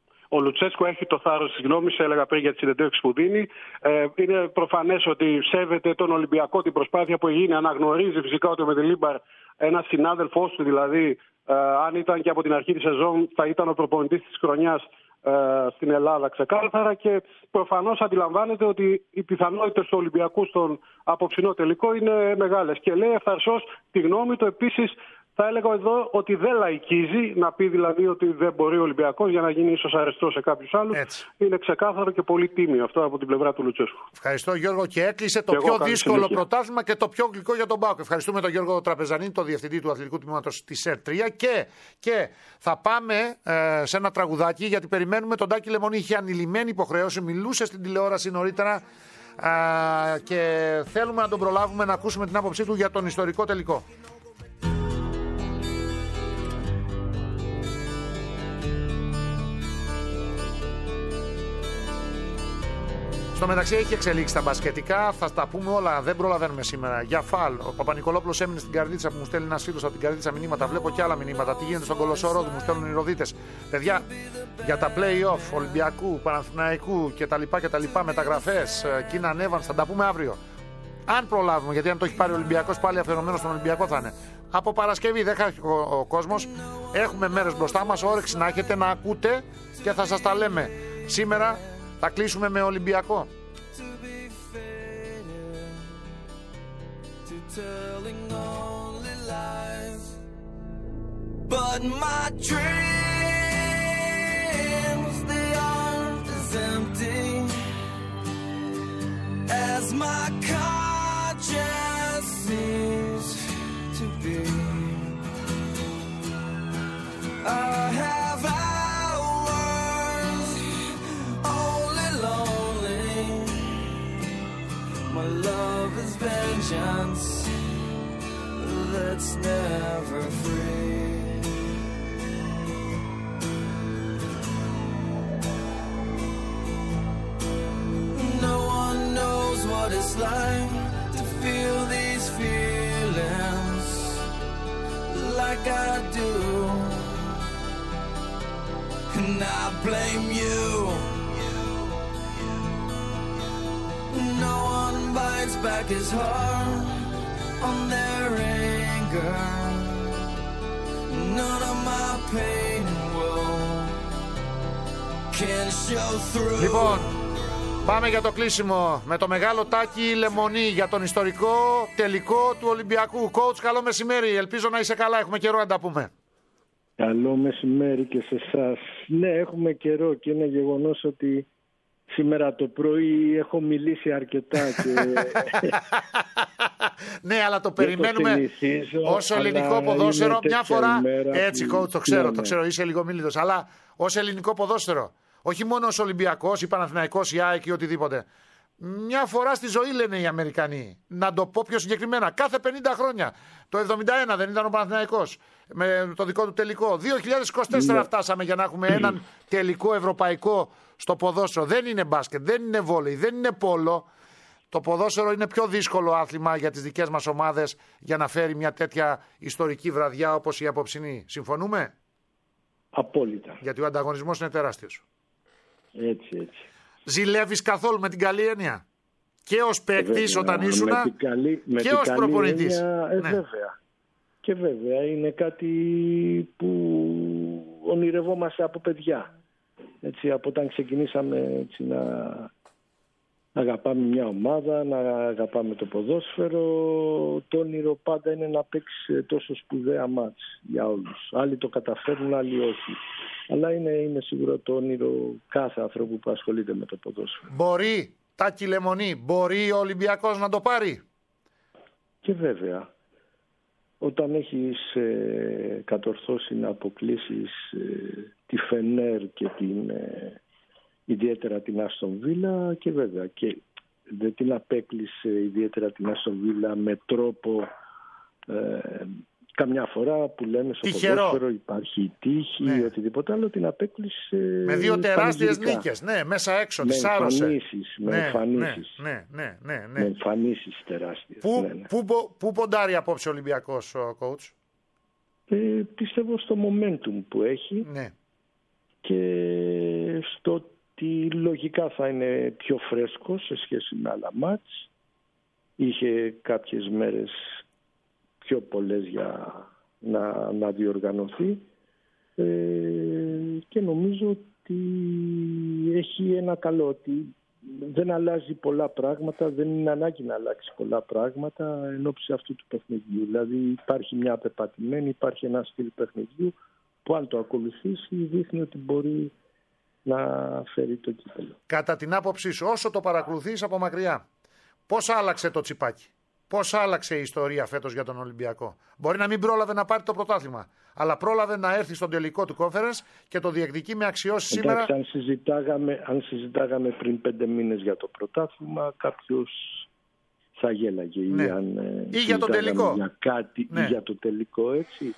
Ο Λουτσέσκο έχει το θάρρος της γνώμης, έλεγα πριν για τη συνεντεύξη που δίνει. Είναι προφανές ότι σέβεται τον Ολυμπιακό, την προσπάθεια που γίνει. Αναγνωρίζει φυσικά ότι ο Μεντιλίμπαρ, ένας συνάδελφός του δηλαδή, αν ήταν και από την αρχή της σεζόν, θα ήταν ο προπονητής της χρονιάς στην Ελλάδα ξεκάθαρα, και προφανώς αντιλαμβάνεται ότι οι πιθανότητες του Ολυμπιακού στον απόψινό τελικό είναι μεγάλες. Και λέει ευθαρσώς τη γνώμη του. Επίσης, θα έλεγα εδώ ότι δεν λαϊκίζει, να πει δηλαδή ότι δεν μπορεί ο Ολυμπιακός για να γίνει ίσως αρεστός σε κάποιους άλλους. Είναι ξεκάθαρο και πολύ τίμιο αυτό από την πλευρά του Λουτσέσκου. Ευχαριστώ, Γιώργο, και έκλεισε το πιο δύσκολο πρωτάθλημα και το πιο γλυκό για τον ΠΑΟΚ. Ευχαριστούμε τον Γιώργο Τραπεζανή, τον διευθυντή του αθλητικού τμήματος της ΕΡΤ3. Και θα πάμε σε ένα τραγουδάκι, γιατί περιμένουμε τον Τάκη Λεμονή. Είχε ανηλυμένη υποχρέωση, μιλούσε στην τηλεόραση νωρίτερα και θέλουμε να τον προλάβουμε να ακούσουμε την άποψή του για τον ιστορικό τελικό. Στο μεταξύ έχει εξελίξει τα μπασκετικά, θα τα πούμε όλα, δεν προλαβαίνουμε σήμερα. Για φάλ, ο Παπα-Νικολόπουλος έμεινε στην Καρδίτσα, που μου στέλνει ένας φίλος από την Καρδίτσα μηνύματα. Βλέπω και άλλα μηνύματα. Τι γίνεται στον Κολοσσό, μου στέλνουν οι Ροδίτες. Παιδιά, για τα play-off Ολυμπιακού, Παναθηναϊκού κτλ. Μεταγραφές, Κίναν Εύανς, θα τα πούμε αύριο. Αν προλάβουμε, γιατί αν το έχει πάρει ο Ολυμπιακός, πάλι αφιερωμένος στον Ολυμπιακό θα είναι. Από Παρασκευή δεν χάσει ο κόσμος. Έχουμε μέρες μπροστά μας. Όρεξη να έχετε να ακούτε και θα σας τα λέμε. Σήμερα θα κλείσουμε με Ολυμπιακό. But my dreams, they aren't as empty as my conscience seems to be. I have hours only lonely. My love is vengeance that's never free. No one knows what it's like to feel these feelings like I do, and I blame you. No one bites back his heart on their anger. None of my pain and woe can show through. Λοιπόν, πάμε για το κλείσιμο με το μεγάλο Τάκη Λεμονή για τον ιστορικό τελικό του Ολυμπιακού. Coach, καλό μεσημέρι. Ελπίζω να είσαι καλά. Έχουμε καιρό να τα πούμε. Καλό μεσημέρι και σε εσάς. Ναι, έχουμε καιρό και είναι γεγονός ότι σήμερα το πρωί έχω μιλήσει αρκετά και... Ναι, αλλά το περιμένουμε ως ελληνικό ποδόσφαιρο μια φορά. Έτσι, coach, το ξέρω, το ξέρω, είσαι λίγο μίλητος. Αλλά ως ελληνικό ποδόσφαιρο, όχι μόνο ως Ολυμπιακός ή Παναθηναϊκός ή ΑΕΚ ή οτιδήποτε. Μια φορά στη ζωή λένε οι Αμερικανοί. Να το πω πιο συγκεκριμένα. Κάθε 50 χρόνια. Το 71 δεν ήταν ο Παναθηναϊκός με το δικό του τελικό. 2024 φτάσαμε για να έχουμε έναν τελικό ευρωπαϊκό στο ποδόσφαιρο. Δεν είναι μπάσκετ, δεν είναι βόλεϊ, δεν είναι πόλο. Το ποδόσφαιρο είναι πιο δύσκολο άθλημα για τις δικές μας ομάδες για να φέρει μια τέτοια ιστορική βραδιά όπως η απόψινή. Συμφωνούμε? Απόλυτα. Γιατί ο ανταγωνισμός είναι τεράστιος. Έτσι. Ζηλεύεις καθόλου με την καλή έννοια? Και ως παίκτης όταν ήσουν και ως προπονητής. Ναι. Βέβαια. Και βέβαια είναι κάτι που ονειρευόμαστε από παιδιά. Έτσι, από όταν ξεκινήσαμε έτσι, να αγαπάμε μια ομάδα, να αγαπάμε το ποδόσφαιρο, το όνειρο πάντα είναι να παίξει τόσο σπουδαία μάτς για όλους. Άλλοι το καταφέρνουν, άλλοι όχι. Αλλά είναι σίγουρα το όνειρο κάθε ανθρώπου που ασχολείται με το ποδόσφαιρο. Μπορεί, Τάκη Λεμονή, μπορεί ο Ολυμπιακός να το πάρει? Και βέβαια. Όταν έχεις κατορθώσει να αποκλείσεις τη Φενέρ και ιδιαίτερα την Άστον Βίλα, και βέβαια και δεν την απέκλεισε ιδιαίτερα την Άστον Βίλα με τρόπο καμιά φορά που λέμε στο ποδόσφαιρο υπάρχει τύχη ή οτιδήποτε άλλο, την απέκλεισε με δύο τεράστιες νίκες, μέσα έξω, τις άρρωσε. Με εμφανίσεις τεράστιες. Πού ποντάρει απόψε ο Ολυμπιακός, ο coach? Πιστεύω στο momentum που έχει και στο ότι λογικά θα είναι πιο φρέσκο σε σχέση με άλλα μάτς. Είχε κάποιες μέρες πιο πολλές για να διοργανωθεί και νομίζω ότι έχει ένα καλό, ότι δεν αλλάζει πολλά πράγματα, δεν είναι ανάγκη να αλλάξει πολλά πράγματα εν ώψη αυτού του παιχνιδιού. Δηλαδή υπάρχει μια πεπατημένη, υπάρχει ένα στυλ παιχνιδιού που αν το ακολουθήσει δείχνει ότι μπορεί να φέρει το κύπελλο. Κατά την άποψή σου, όσο το παρακολουθείς από μακριά, πώς άλλαξε το τσιπάκι? Πώς άλλαξε η ιστορία φέτος για τον Ολυμπιακό? Μπορεί να μην πρόλαβε να πάρει το πρωτάθλημα, αλλά πρόλαβε να έρθει στον τελικό του conference και το διεκδικεί με αξιώσεις σήμερα. Αν συζητάγαμε πριν 5 μήνες για το πρωτάθλημα, κάποιος θα γέλαγε. Ή για το τελικό. Για κάτι, ή για το τελικό, έτσι.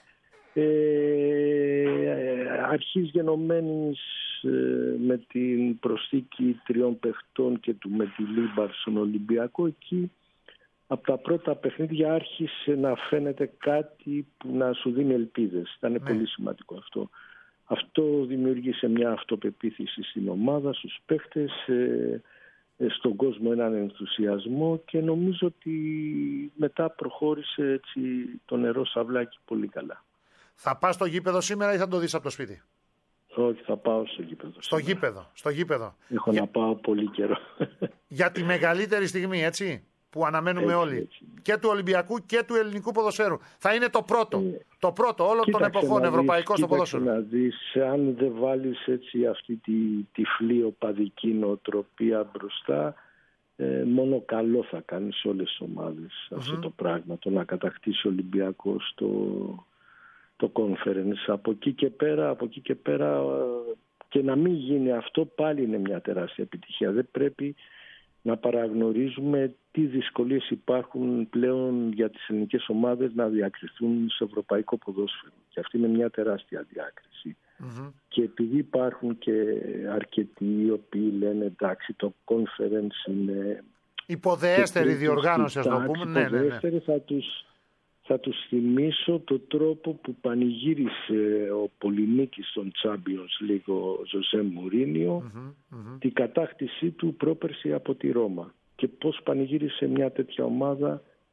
Αρχής γενομένης με την προσθήκη 3 παιχτών και του Μετιλίμπαρ στον Ολυμπιακό, εκεί από τα πρώτα παιχνίδια άρχισε να φαίνεται κάτι που να σου δίνει ελπίδες. Ήταν πολύ σημαντικό αυτό. Αυτό δημιούργησε μια αυτοπεποίθηση στην ομάδα, στους παίχτες, στον κόσμο έναν ενθουσιασμό και νομίζω ότι μετά προχώρησε έτσι το νερό σαυλάκι πολύ καλά. Θα πας στο γήπεδο σήμερα ή θα το δεις από το σπίτι? Όχι, θα πάω στο γήπεδο. Στο γήπεδο. Έχω να πάω πολύ καιρό. Για τη μεγαλύτερη στιγμή, έτσι, που αναμένουμε όλοι. Έτσι. Και του Ολυμπιακού και του ελληνικού ποδοσφαίρου. Θα είναι το πρώτο. Το πρώτο όλων των εποχών ευρωπαϊκό στο ποδόσφαιρο. Να δεις, αν δεν βάλεις έτσι αυτή τη τυφλή οπαδική νοοτροπία μπροστά, μόνο καλό θα κάνει σε όλες τις ομάδες αυτό το πράγμα. Το να κατακτήσει ο Ολυμπιακός το conference. Από εκεί και πέρα και να μην γίνει αυτό πάλι είναι μια τεράστια επιτυχία. Δεν πρέπει να παραγνωρίζουμε τι δυσκολίες υπάρχουν πλέον για τις ελληνικές ομάδες να διακριθούν σε ευρωπαϊκό ποδόσφαιρο. Και αυτή είναι μια τεράστια διάκριση. Και επειδή υπάρχουν και αρκετοί οι οποίοι λένε εντάξει το conference είναι υποδεέστερη διοργάνωση, ας το πούμε. Θα τους θυμίσω το τρόπο που πανηγύρισε ο πολυνίκης στον Champions League ο Ζωζέ Μουρίνιο, την κατάκτησή του πρόπερση από τη Ρώμα και πώς πανηγύρισε μια τέτοια ομάδα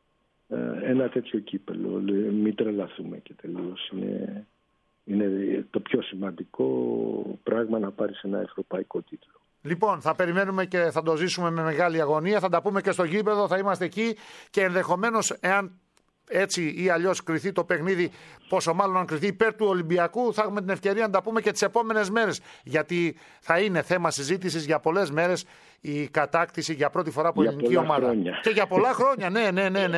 ένα τέτοιο κύπελο. Μην τρελαθούμε και τελείως. Είναι το πιο σημαντικό πράγμα να πάρεις ένα ευρωπαϊκό τίτλο. Λοιπόν, θα περιμένουμε και θα το ζήσουμε με μεγάλη αγωνία. Θα τα πούμε και στο γήπεδο, θα είμαστε εκεί και ενδεχομένως, εάν έτσι ή αλλιώς κριθεί το παιχνίδι, πόσο μάλλον αν κριθεί υπέρ του Ολυμπιακού, θα έχουμε την ευκαιρία να τα πούμε και τις επόμενες μέρες. Γιατί θα είναι θέμα συζήτησης για πολλές μέρες η κατάκτηση για πρώτη φορά από ελληνική ομάδα. Χρόνια. Και για πολλά χρόνια, ναι.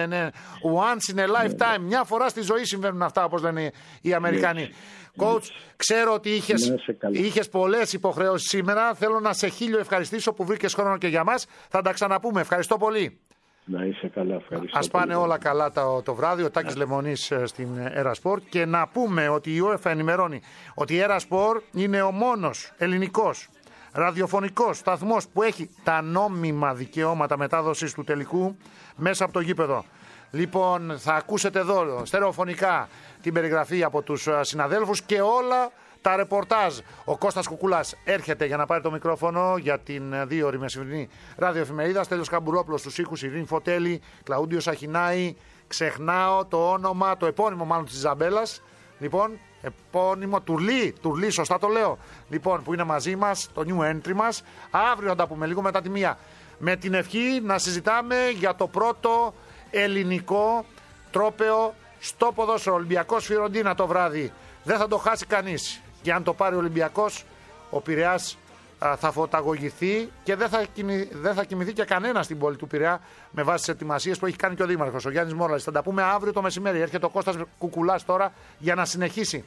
Once in a lifetime. Μια φορά στη ζωή συμβαίνουν αυτά, όπως λένε οι Αμερικανοί. Coach, ξέρω ότι είχες πολλές υποχρεώσεις σήμερα. Θέλω να σε χίλιο ευχαριστήσω που βρήκες χρόνο και για μας. Θα τα ξαναπούμε. Ευχαριστώ πολύ. Να είσαι καλά, ευχαριστώ. Ας πάνε όλα καλά το βράδυ. Ο Τάκης Λεμονής στην Erasport. Και να πούμε ότι η UEFA ενημερώνει ότι η Erasport είναι ο μόνος ελληνικός ραδιοφωνικός σταθμός που έχει τα νόμιμα δικαιώματα μετάδοσης του τελικού μέσα από το γήπεδο. Λοιπόν, θα ακούσετε εδώ στερεοφωνικά την περιγραφή από τους συναδέλφους και όλα τα ρεπορτάζ. Ο Κώστας Κουκούλας έρχεται για να πάρει το μικρόφωνο για την 2ωρη μεσημερινή ραδιοεφημερίδα. Στέλιος Καμπουρόπουλος στους ήχους, Ειρήνη Φωτέλη, Κλαούντιος Αχινάη. Ξεχνάω το όνομα, το επώνυμο μάλλον της Ιζαμπέλας. Λοιπόν, επώνυμο Τουρλή, σωστά το λέω. Λοιπόν, που είναι μαζί μας, το new entry μας. Αύριο θα τα πούμε λίγο μετά τη 1. Με την ευχή να συζητάμε για το πρώτο ελληνικό τρόπαιο στο ποδόσφαιρο. Ολυμπιακός Φιωρεντίνα το βράδυ. Δεν θα το χάσει κανείς. Και αν το πάρει ο Ολυμπιακός, ο Πειραιάς θα φωταγωγηθεί και δεν θα κοιμηθεί και κανένα στην πόλη του Πειραιά με βάση τις ετοιμασίες που έχει κάνει και ο Δήμαρχος, ο Γιάννης Μόραλης. Θα τα πούμε αύριο το μεσημέρι. Έρχεται ο Κώστας Κουκουλάς τώρα για να συνεχίσει.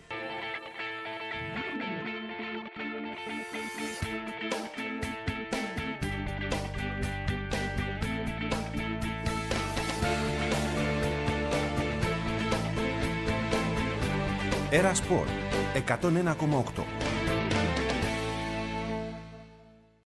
Erasport 101,8.